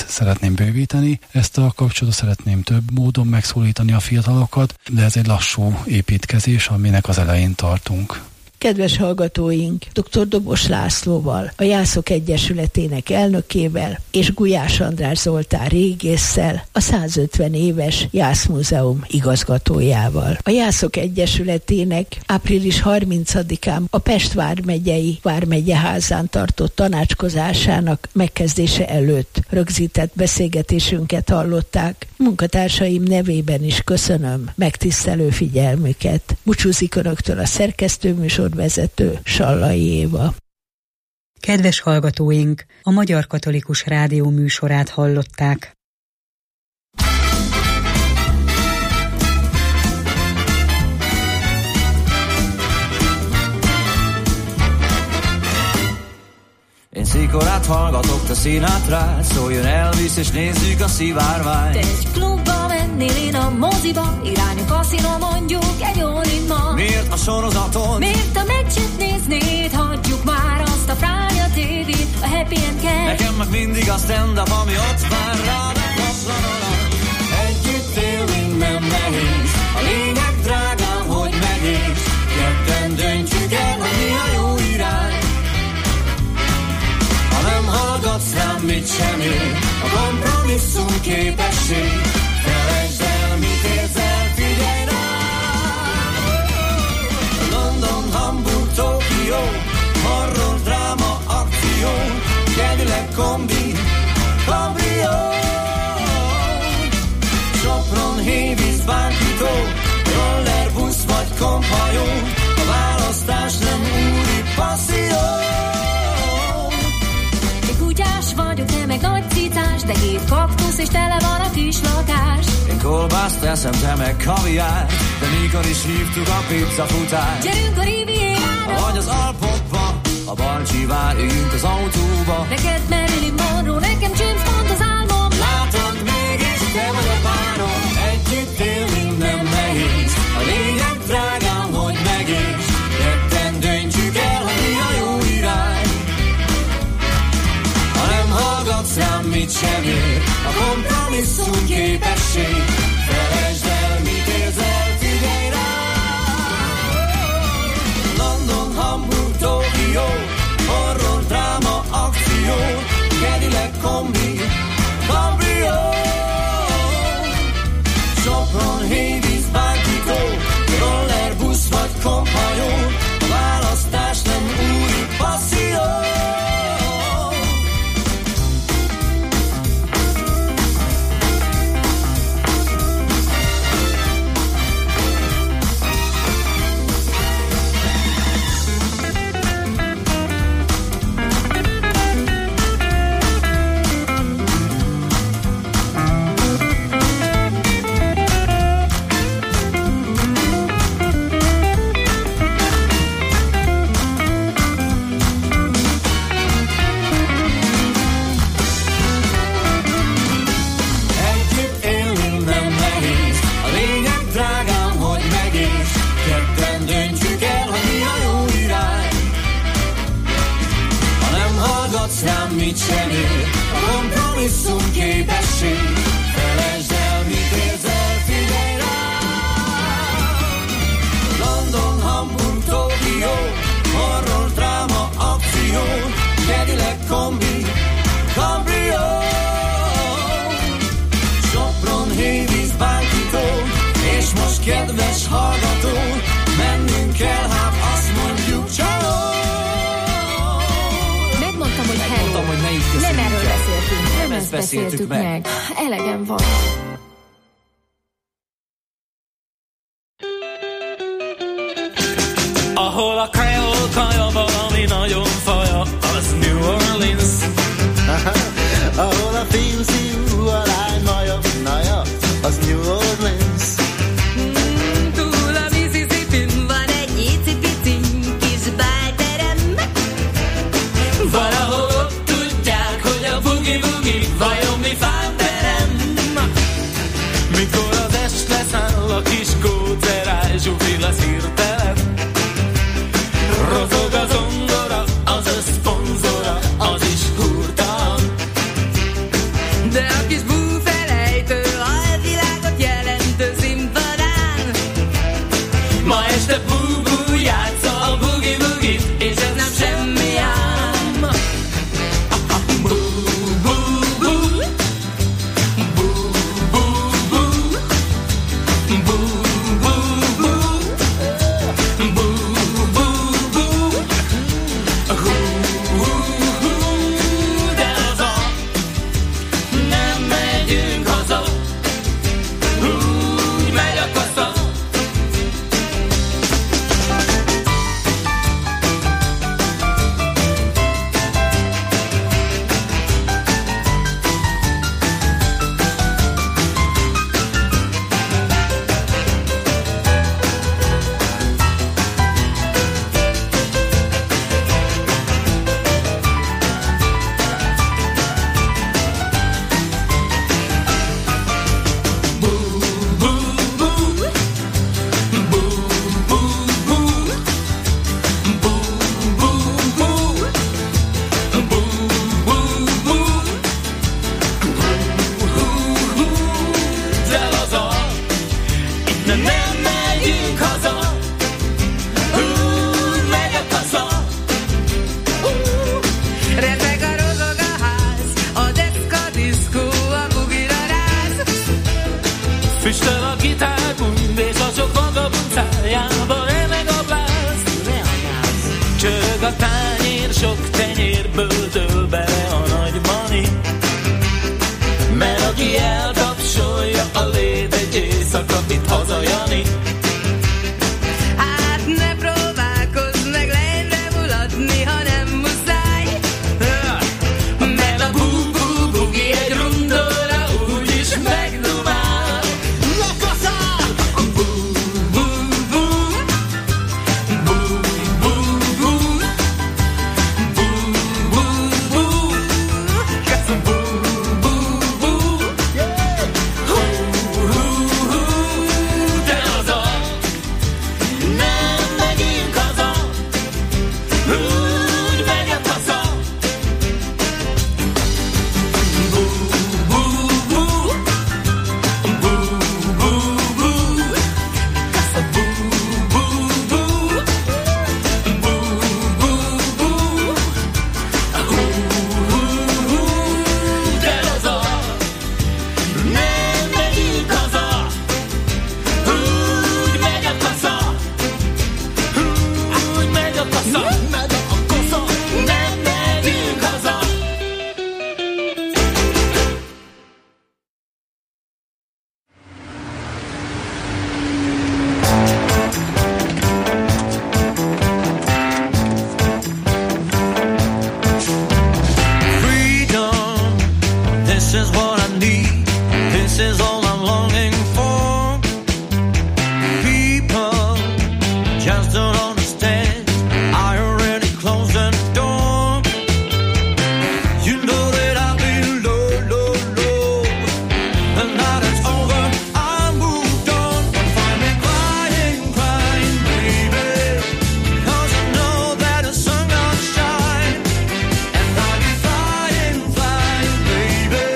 körét szeretném bővíteni. Ezt a kapcsolatot szeretném több módon megszólítani a fiatalokat, de ez egy lassú építkezés, aminek az elején tartunk. Kedves hallgatóink, dr. Dobos Lászlóval, a Jászok Egyesületének elnökével és Gulyás András Zoltán régésszel, a 150 éves Jász Múzeum igazgatójával. A Jászok Egyesületének április 30-án a Pest vármegyei Vármegyeházán tartott tanácskozásának megkezdése előtt rögzített beszélgetésünket hallották. Munkatársaim nevében is köszönöm megtisztelő figyelmüket. Búcsúzik önöktől a szerkesztőműsorvezető Sallai Éva. Kedves hallgatóink, a Magyar Katolikus Rádió műsorát hallották. Én szikorát hallgatok, te Sinatrát, szóljon Elvis és nézzük a szivárványt. Te egy klubba mennél, én a moziba, irány a kaszinó, mondjuk egy all-in-ma. Miért a sorozaton? Miért a meccset néznéd, hagyjuk már azt a fránya tévét, a happy end kell. Nekem meg mindig a stand-up, ami ott vár rád a kaplanalak. Együtt élni nem nehéz, a lényeg drágám, hogy megész. Ketten döntjük el, hogy mi a jó irány. Nem hallgatsz rám, mit sem ér, a kompromisszum képesség. Felejtsd el, mit érzel, figyelj rám. London, Hamburg, Tokió, horror, dráma, akció, Cadillac, kombi, kabrió. Sopron, Hévíz, Bánkító, roller, busz vagy kompajó, a választás nem úri passzió. Kutyás vagyok, te meg nagy cicás, de 2 kaktusz és tele van a kis lakás. Én kolbászt teszem, te meg kaviár, de mikor is hívtuk a pizzafutárt. Gyerünk a Rivierára, vagy az Alpokba, a Balcsi vár, üljünk az autóba. Neked Marilyn Monroe, nekem James Bond az álmom. Látod, mégis te vagy a párom, együtt élni nem nehéz. A lényeg drágám, hogy megész. Ketten döntjük el, hogy mi a jó irány. Hallgatsz rám, mit sem ér, a kompromisszum képesség. Felejtsd el, mit érzel, figyelj rám. London, Hamburg, Tokió, horror, dráma, akció, Cadillac, kombi, kabrió. Sopron, Hévíz, Bánkító, roller, busz vagy kompajó, a választás nem úri passzió. Mit sem ér, a kompromisszum képesség. Felejtsd el, mit érzel, figyelj rám. London, Hamburg, Tokió, horror, dráma, akció, Cadillac, kombi, kabrió. Sopron, Hévíz, Bánkító, és most kedves hallgató, mennünk kell, hát azt mondjuk csaló. Hogy ne is nem erről beszéltünk, nem ezt beszéltük meg. Elegem van. Ahol a creole kaja valami nagyon faja, az New Orleans. Ahol a fiú a lány naja, az New Orleans. Túl a Mississippi-n van egy icipici kis bájterem. Valahol bugi-bugi, vajon mi fánterem? Mikor az est leszáll a kis kócerás, zsufi lesz hirtelen. Rozog a zongora, az a szponzora, az is hurtan. De sok tenyérből dől bele a nagy mani. Mert aki eltapsolja a lét egy éjszaka, itt haza Jani. Hát ne próbálkozz meg lejre mulatni, ha nem muszáj. Mert a bú-bú-bugi egy rundóra úgyis megdumál. Lakaszál! Bú-bú-bú, bú-bú-bú, bú-bú-bú, köszön bú-bú-bú, hú-hú-hú, de haza, nem megyünk haza, úgy megy a tasza. This is what I need. This is all I'm longing for. People just don't understand. I already closed the door. You know that I've been low, low, low. And now it's over. I moved on. Find me crying, crying, baby. 'Cause I know that the sun gonna shine. And I'll be flying, flying, baby.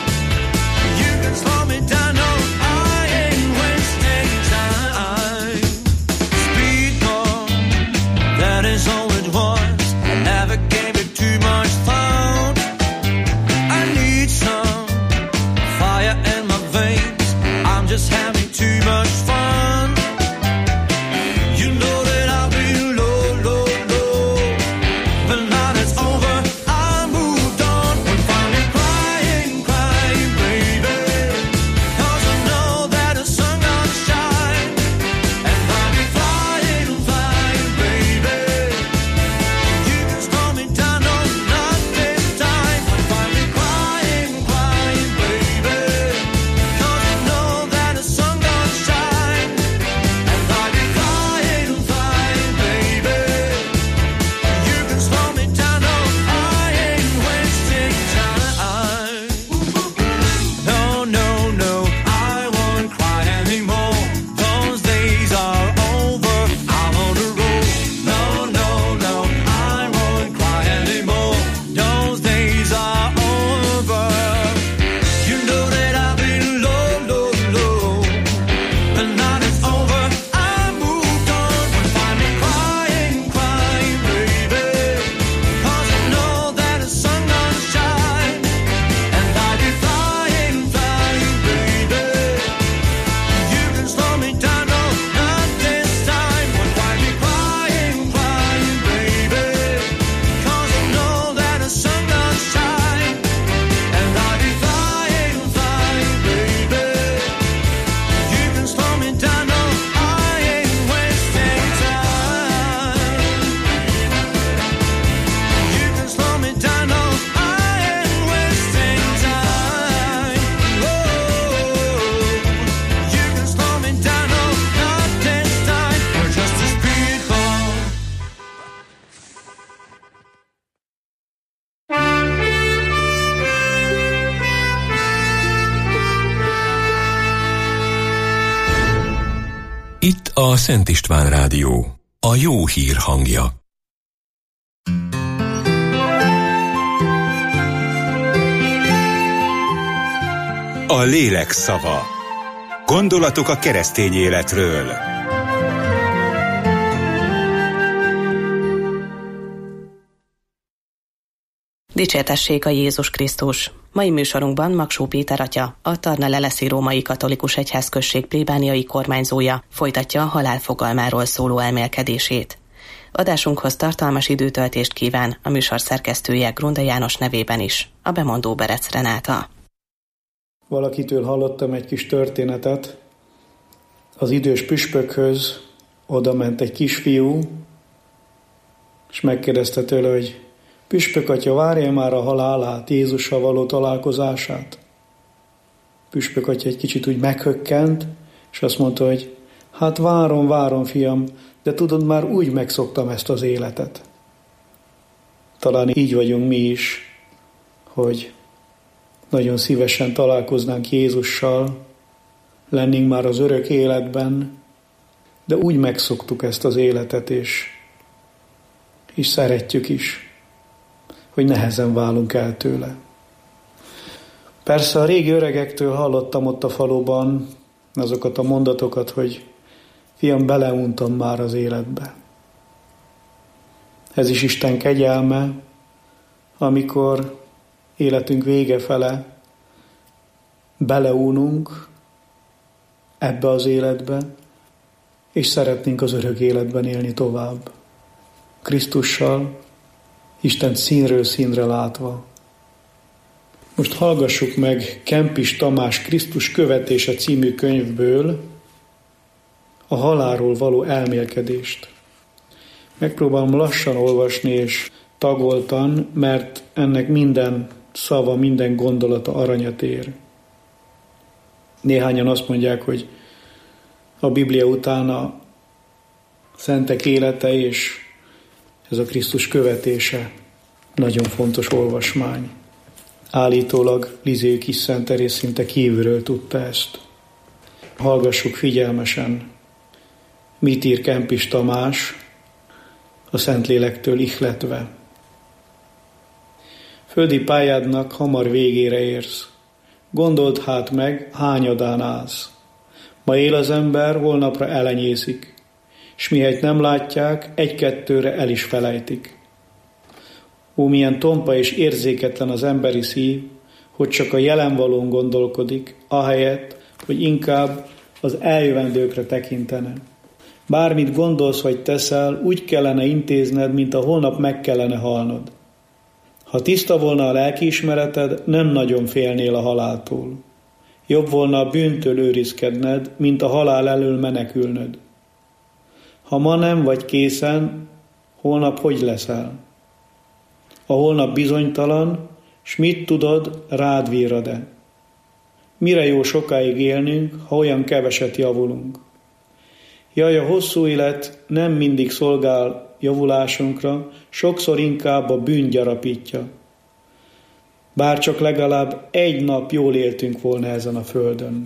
You can slow me down, no, I ain't wasting time. Speed on, that is all it was. I never gave it too much thought. I need some fire in my veins. I'm just having too much fun. You know that I'll be low, low, low. But now it's over. I moved on. I'm finally crying, crying, baby. 'Cause I know that the sun gonna shine. And I'll be flying, flying, baby. You can slow me down, no, not this time. I'm finally crying, crying, baby. 'Cause I know that the sun gonna shine. And I'll be flying, flying, baby. You can slow me down, no, I ain't wasting time. No, no, no, I won't cry anymore. Those days are over. I'm on the road. No, no, no, I won't cry anymore. Those days are over. You know that I've been low, low, low. But now it's over. I moved on. I'm finally crying, crying, baby. 'Cause I know that the sun gonna shine. And I'll be flying, flying, baby. You can slow me down, no, not this time. I'm finally crying, crying, baby. 'Cause I know that the sun gonna shine. And I'll be flying, flying, baby. You can slow me down, no, I ain't wasting time. You can slow me down, no, I ain't wasting time. You can slow me down, no, not this time. We're just as people. Itt a Szent István Rádió, a jó hír hangja. A lélek szava. Gondolatok a keresztény életről. Dicsértessék a Jézus Krisztus! Mai műsorunkban Magsó Péter atya, a Tarna-Leleszi Római Katolikus Egyházközség plébániai kormányzója folytatja a halál fogalmáról szóló elmélkedését. Adásunkhoz tartalmas időtöltést kíván a műsor szerkesztője Grunda János nevében is, a bemondó Berec Renáta. Valakitől hallottam egy kis történetet. Az idős püspökhöz oda ment egy kisfiú, és megkérdezte tőle, hogy püspök atya, várja már a halálát, Jézussal való találkozását. Püspök atya egy kicsit úgy meghökkent, és azt mondta, hogy hát várom, fiam, de tudod, már úgy megszoktam ezt az életet. Talán így vagyunk mi is, hogy nagyon szívesen találkoznánk Jézussal, lennénk már az örök életben, de úgy megszoktuk ezt az életet, és szeretjük is, hogy nehezen válunk el tőle. Persze a régi öregektől hallottam ott a faluban azokat a mondatokat, hogy fiam, beleuntam már az életbe. Ez is Isten kegyelme, amikor életünk vége fele beleununk ebbe az életbe, és szeretnénk az örök életben élni tovább. Krisztussal, Isten színről színre látva. Most hallgassuk meg Kempis Tamás Krisztus követése című könyvből a halálról való elmélkedést. Megpróbálom lassan olvasni és tagoltan, mert ennek minden szava, minden gondolata aranyat ér. Néhányan azt mondják, hogy a Biblia után a szentek élete és ez a Krisztus követése nagyon fontos olvasmány. Állítólag Lizé kis Szent Teréz szinte kívülről tudta ezt. Hallgassuk figyelmesen, mit ír Kempis Tamás a Szentlélektől ihletve. Földi pályádnak hamar végére érsz. Gondold hát meg, hányadán állsz. Ma él az ember, holnapra elenyészik, s mihelyt nem látják, egy-kettőre el is felejtik. Ó, milyen tompa és érzéketlen az emberi szív, hogy csak a jelenvalón gondolkodik, ahelyett, hogy inkább az eljövendőkre tekintene. Bármit gondolsz vagy teszel, úgy kellene intézned, mint a holnap meg kellene halnod. Ha tiszta volna a lelkiismereted, nem nagyon félnél a haláltól. Jobb volna a bűntől őrizkedned, mint a halál elől menekülnöd. Ha ma nem vagy készen, holnap hogy leszel? A holnap bizonytalan, s mit tudod, rád vírad-e? Mire jó sokáig élnünk, ha olyan keveset javulunk? Jaj, a hosszú élet nem mindig szolgál javulásunkra, sokszor inkább a bűn gyarapítja. Bár csak legalább egy nap jól éltünk volna ezen a földön.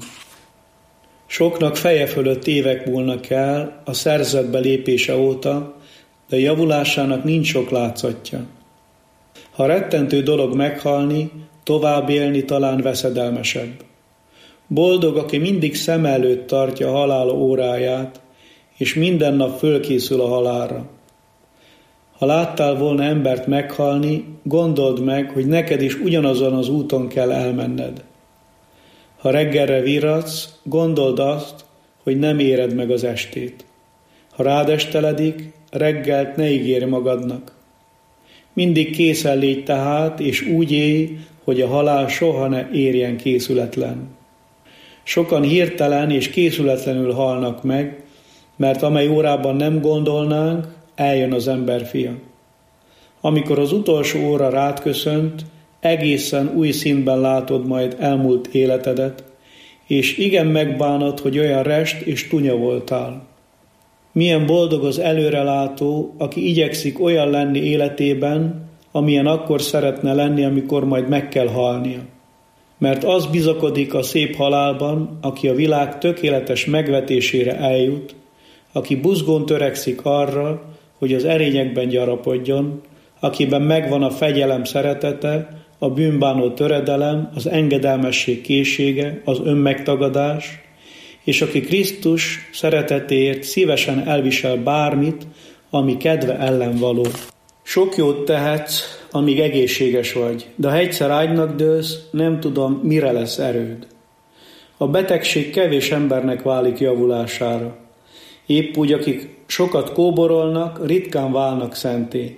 Soknak feje fölött évek múlnak el a szerzetbe lépése óta, de javulásának nincs sok látszatja. Ha rettentő dolog meghalni, tovább élni talán veszedelmesebb. Boldog, aki mindig szem előtt tartja a halál óráját, és minden nap fölkészül a halálra. Ha láttál volna embert meghalni, gondold meg, hogy neked is ugyanazon az úton kell elmenned. Ha reggelre virradsz, gondold azt, hogy nem éred meg az estét. Ha rád esteledik, reggelt ne ígérj magadnak. Mindig készen légy tehát, és úgy élj, hogy a halál soha ne érjen készületlen. Sokan hirtelen és készületlenül halnak meg, mert amely órában nem gondolnánk, eljön az emberfia. Amikor az utolsó óra rád köszönt, egészen új színben látod majd elmúlt életedet, és igen megbánod, hogy olyan rest és tunya voltál. Milyen boldog az előrelátó, aki igyekszik olyan lenni életében, amilyen akkor szeretne lenni, amikor majd meg kell halnia. Mert az bizakodik a szép halálban, aki a világ tökéletes megvetésére eljut, aki buzgón törekszik arra, hogy az erényekben gyarapodjon, akiben megvan a fegyelem szeretete, a bűnbánó töredelem, az engedelmesség készsége, az önmegtagadás, és aki Krisztus szeretetéért szívesen elvisel bármit, ami kedve ellen való. Sok jót tehetsz, amíg egészséges vagy, de ha egyszer ágynak dőlsz, nem tudom, mire lesz erőd. A betegség kevés embernek válik javulására, Épp úgy, akik sokat kóborolnak, ritkán válnak szenté.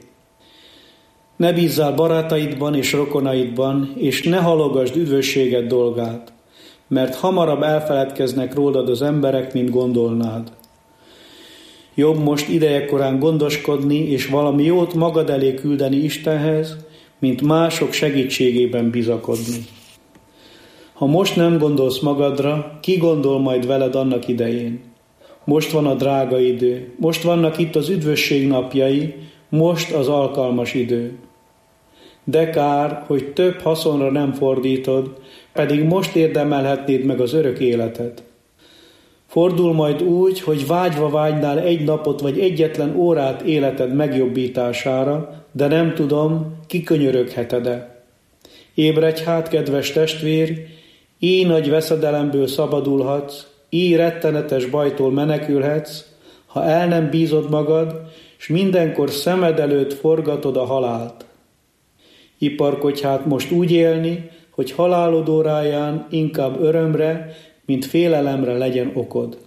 Ne bízzál barátaidban és rokonaidban, és ne halogasd üdvösséged dolgát, mert hamarabb elfeledkeznek rólad az emberek, mint gondolnád. Jobb most idejekorán gondoskodni, és valami jót magad elé küldeni Istenhez, mint mások segítségében bizakodni. Ha most nem gondolsz magadra, ki gondol majd veled annak idején? Most van a drága idő, most vannak itt az üdvösség napjai, most az alkalmas idő. De kár, hogy több haszonra nem fordítod, pedig most érdemelhetnéd meg az örök életet. Fordul majd úgy, hogy vágyva vágynál egy napot vagy egyetlen órát életed megjobbítására, de nem tudom, kikönyörögheted-e. Ébredj hát, kedves testvér, így nagy veszedelemből szabadulhatsz, így rettenetes bajtól menekülhetsz, ha el nem bízod magad, s mindenkor szemed előtt forgatod a halált. Iparkodj hát most úgy élni, hogy halálod óráján inkább örömre, mint félelemre legyen okod.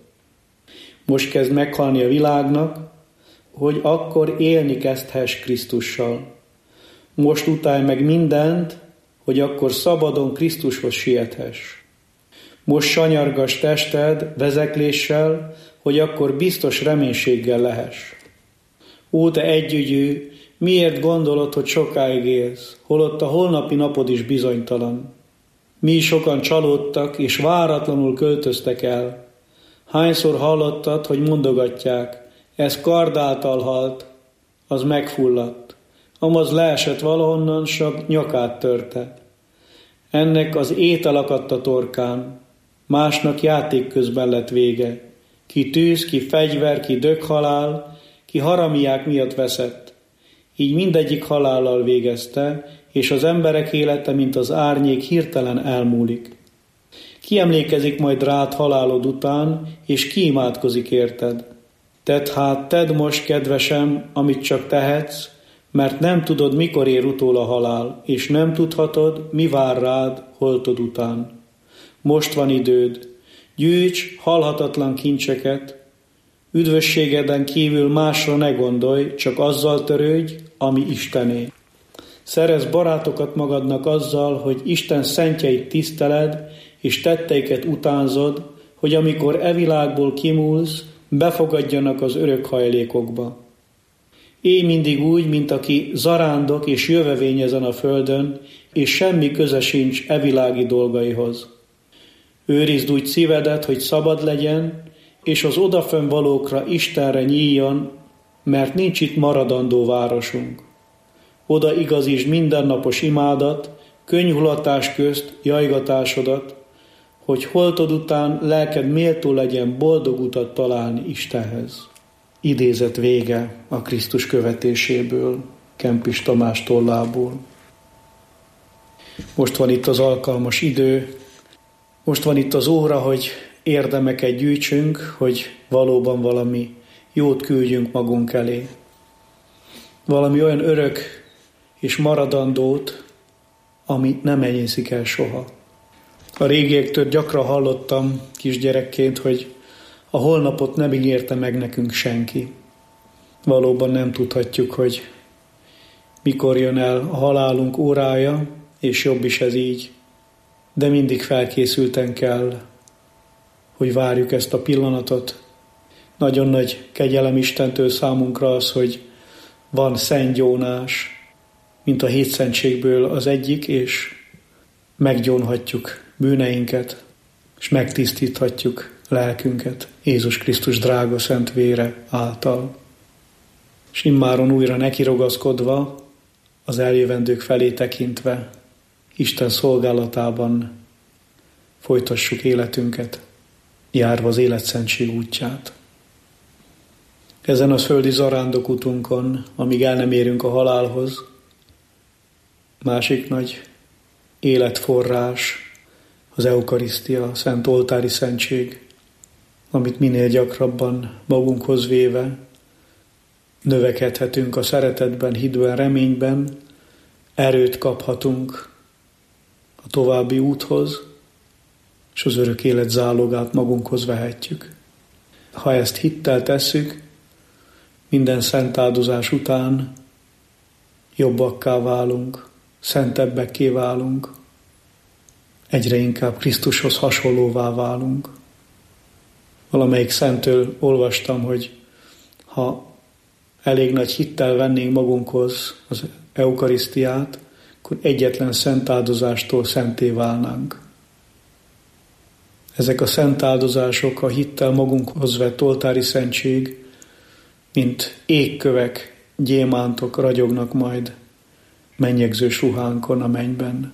Most kezd meghalni a világnak, hogy akkor élni kezdhess Krisztussal. Most utálj meg mindent, hogy akkor szabadon Krisztushoz siethess. Most sanyargass tested vezekléssel, hogy akkor biztos reménységgel lehess. Ó, te együgyű, miért gondolod, hogy sokáig élsz, holott a holnapi napod is bizonytalan? Mi sokan csalódtak, és váratlanul költöztek el. Hányszor hallottad, hogy mondogatják, ez kard által halt, az megfulladt, amaz leesett valahonnan, s a nyakát törte. Ennek az étel akadt a torkán, másnak játék közben lett vége. Ki tűz, ki fegyver, ki döghalál, ki haramiák miatt veszett. Így mindegyik halállal végezte, és az emberek élete, mint az árnyék, hirtelen elmúlik. Ki emlékezik majd rád halálod után, és ki imádkozik érted? Tedd most, kedvesem, amit csak tehetsz, mert nem tudod, mikor ér utól a halál, és nem tudhatod, mi vár rád holtod után. Most van időd, gyűjts halhatatlan kincseket, üdvösségeden kívül másra ne gondolj, csak azzal törődj, ami Istené. Szerezz barátokat magadnak azzal, hogy Isten szentjeit tiszteled, és tetteiket utánzod, hogy amikor e világból kimúlsz, befogadjanak az örök hajlékokba. Élj mindig úgy, mint aki zarándok és jövevény ezen a földön, és semmi köze sincs e világi dolgaihoz. Őrizd úgy szívedet, hogy szabad legyen, és az odafönn valókra Istenre nyíljon, mert nincs itt maradandó városunk. Oda igazítsd mindennapos imádat, könnyhulatás közt jajgatásodat, hogy holtod után lelked méltó legyen boldog utat találni Istenhez. Idézet vége a Krisztus követéséből, Kempis Tamás tollából. Most van itt az alkalmas idő, most van itt az óra, hogy érdemeket gyűjtsünk, hogy valóban valami jót küldjünk magunk elé. Valami olyan örök és maradandót, ami nem enyészik el soha. A régiektől gyakran hallottam kisgyerekként, hogy a holnapot nem ígérte meg nekünk senki. Valóban nem tudhatjuk, hogy mikor jön el a halálunk órája, és jobb is ez így. De mindig felkészülten kell, hogy várjuk ezt a pillanatot. Nagyon nagy kegyelem Istentől számunkra az, hogy van szentgyónás, mint a hétszentségből az egyik, és meggyónhatjuk bűneinket, és megtisztíthatjuk lelkünket Jézus Krisztus drága szent vére által. És immáron újra nekirogaszkodva, az eljövendők felé tekintve, Isten szolgálatában folytassuk életünket, járva az életszentség útját. Ezen a földi zarándokutunkon, amíg el nem érünk a halálhoz, másik nagy életforrás az eukarisztia, a szent oltári szentség, amit minél gyakrabban magunkhoz véve növekedhetünk a szeretetben, hitben, reményben, erőt kaphatunk a további úthoz, és az örök élet zálogát magunkhoz vehetjük. ha ezt hittel tesszük, minden szent áldozás után jobbakká válunk, szentebbekké válunk, egyre inkább Krisztushoz hasonlóvá válunk. Valamelyik szentől olvastam, hogy ha elég nagy hittel vennénk magunkhoz az eukarisztiát, akkor egyetlen szent áldozástól szenté válnánk. Ezek a szent áldozások, a hittel magunkhoz vett oltári szentség, mint égkövek, gyémántok ragyognak majd mennyegzős ruhánkon a mennyben.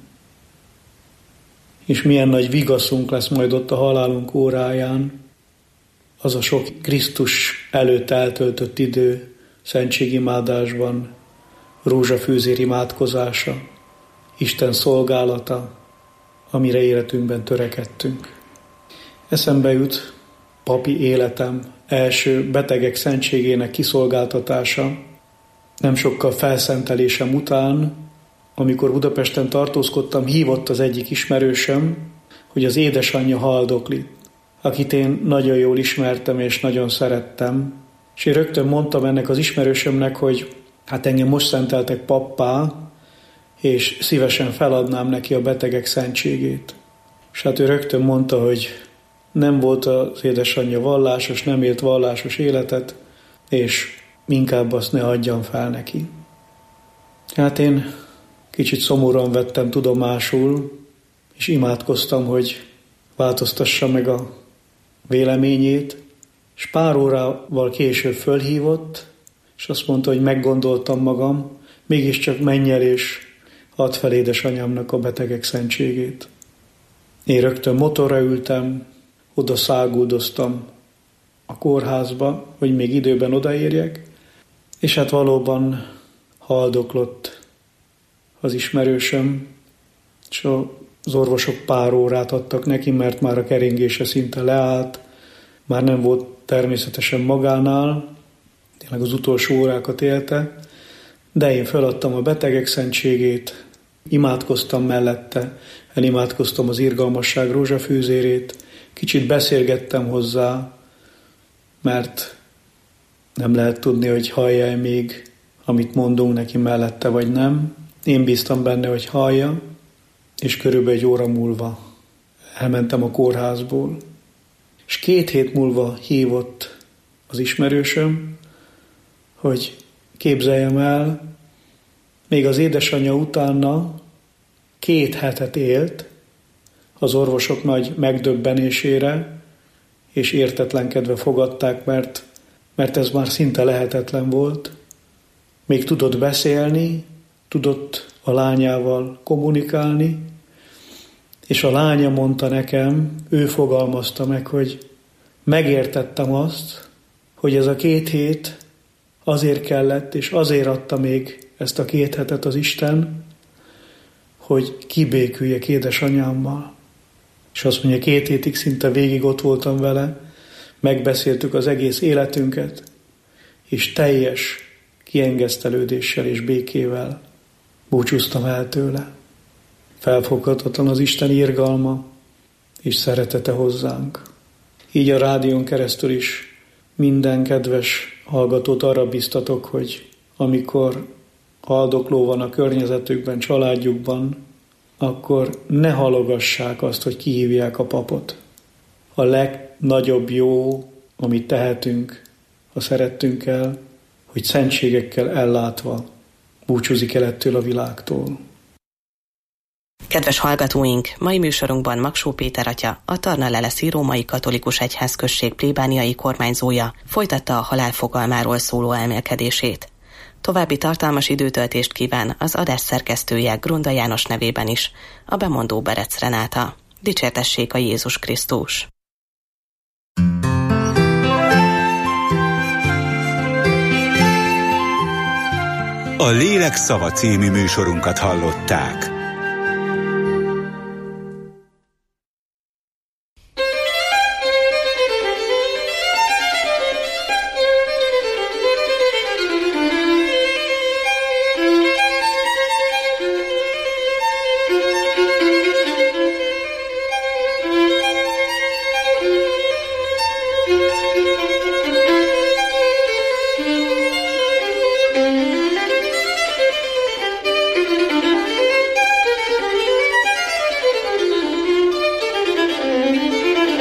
És milyen nagy vigaszunk lesz majd ott a halálunk óráján, az a sok Krisztus előtt eltöltött idő, szentségimádásban, rózsafűzér imádkozása, Isten szolgálata, amire életünkben törekedtünk. Eszembe jut papi életem első betegek szentségének kiszolgáltatása, nem sokkal felszentelésem után, amikor Budapesten tartózkodtam, hívott az egyik ismerősöm, hogy az édesanyja haldokli, akit én nagyon jól ismertem és nagyon szerettem, és én rögtön mondtam ennek az ismerősömnek, hogy hát engem most szenteltek pappá, és szívesen feladnám neki a betegek szentségét. És hát ő rögtön mondta, hogy nem volt az édesanyja vallásos, nem élt vallásos életet, és inkább azt ne adjam fel neki. Hát én kicsit szomorúan vettem tudomásul, és imádkoztam, hogy változtassa meg a véleményét, és pár órával később fölhívott, és azt mondta, hogy meggondoltam magam, mégiscsak menj el, és add fel édesanyámnak a betegek szentségét. Én rögtön motorra ültem, oda száguldoztam a kórházba, hogy még időben odaérjek, és hát valóban haldoklott az ismerősöm, és az orvosok pár órát adtak neki, mert már a keringése szinte leállt, már nem volt természetesen magánál, tényleg az utolsó órákat élte, de én feladtam a betegek szentségét, imádkoztam mellette, elimádkoztam az irgalmasság rózsafűzérét, kicsit beszélgettem hozzá, mert nem lehet tudni, hogy hallja-e még, amit mondunk neki mellette, vagy nem. Én bíztam benne, hogy hallja, és körülbelül egy óra múlva elmentem a kórházból. És 2 hét múlva hívott az ismerősöm, hogy képzeljem el, még az édesanyja utána 2 hetet élt, az orvosok nagy megdöbbenésére, és értetlenkedve fogadták, mert ez már szinte lehetetlen volt. Még tudott beszélni, tudott a lányával kommunikálni, és a lánya mondta nekem, ő fogalmazta meg, hogy megértettem azt, hogy ez a 2 hét azért kellett, és azért adta még ezt a 2 hetet az Isten, hogy kibéküljek édesanyámmal. És azt mondja, 2 hétig szinte végig ott voltam vele, megbeszéltük az egész életünket, és teljes kiengesztelődéssel és békével búcsúztam el tőle. Felfoghatatlan az Isten irgalma és szeretete hozzánk. Így a rádión keresztül is minden kedves hallgatót arra biztatok, hogy amikor haldokló van a környezetükben, családjukban, akkor ne halogassák azt, hogy kihívják a papot. A legnagyobb jó, amit tehetünk a szerettünkkel, hogy szentségekkel ellátva búcsúzik el ettől a világtól. Kedves hallgatóink, mai műsorunkban Magsó Péter atya, a Tarna-Leleszi Római Katolikus Egyházközség plébániai kormányzója folytatta a halál fogalmáról szóló elmélkedését. További tartalmas időtöltést kíván az adás szerkesztője Grunda János nevében is, a bemondó Berec Renáta. Dicsértessék a Jézus Krisztus! A Lélek szava című műsorunkat hallották.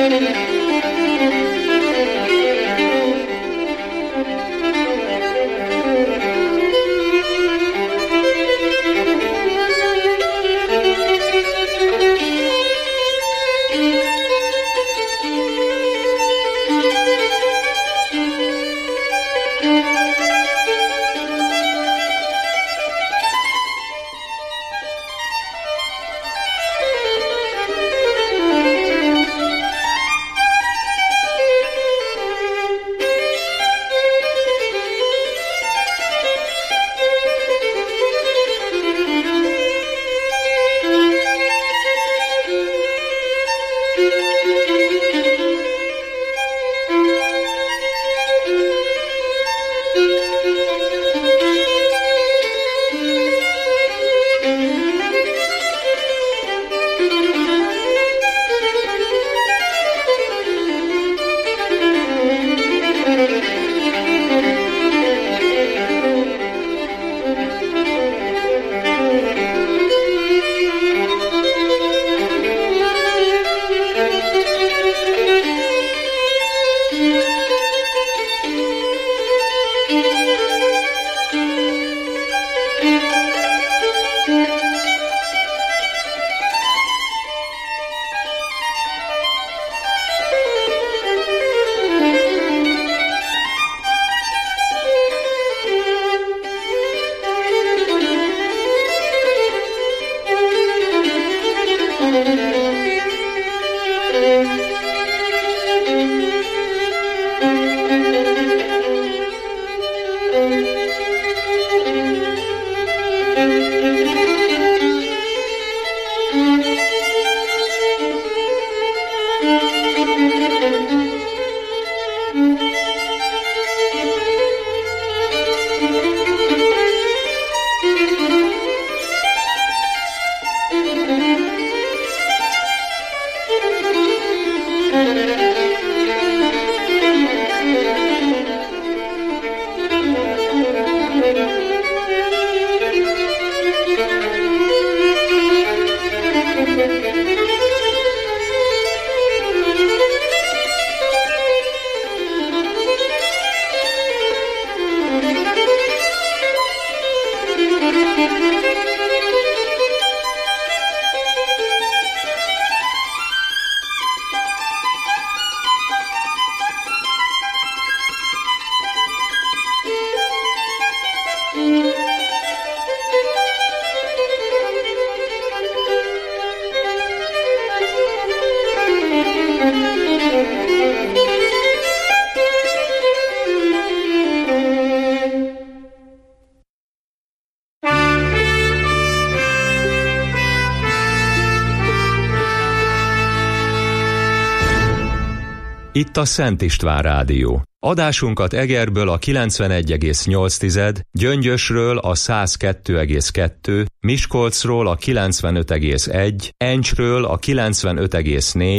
Itt a Szent István Rádió. Adásunkat Egerből a 91,8, Gyöngyösről a 102,2, Miskolcról a 95,1, Encsről a 95,4,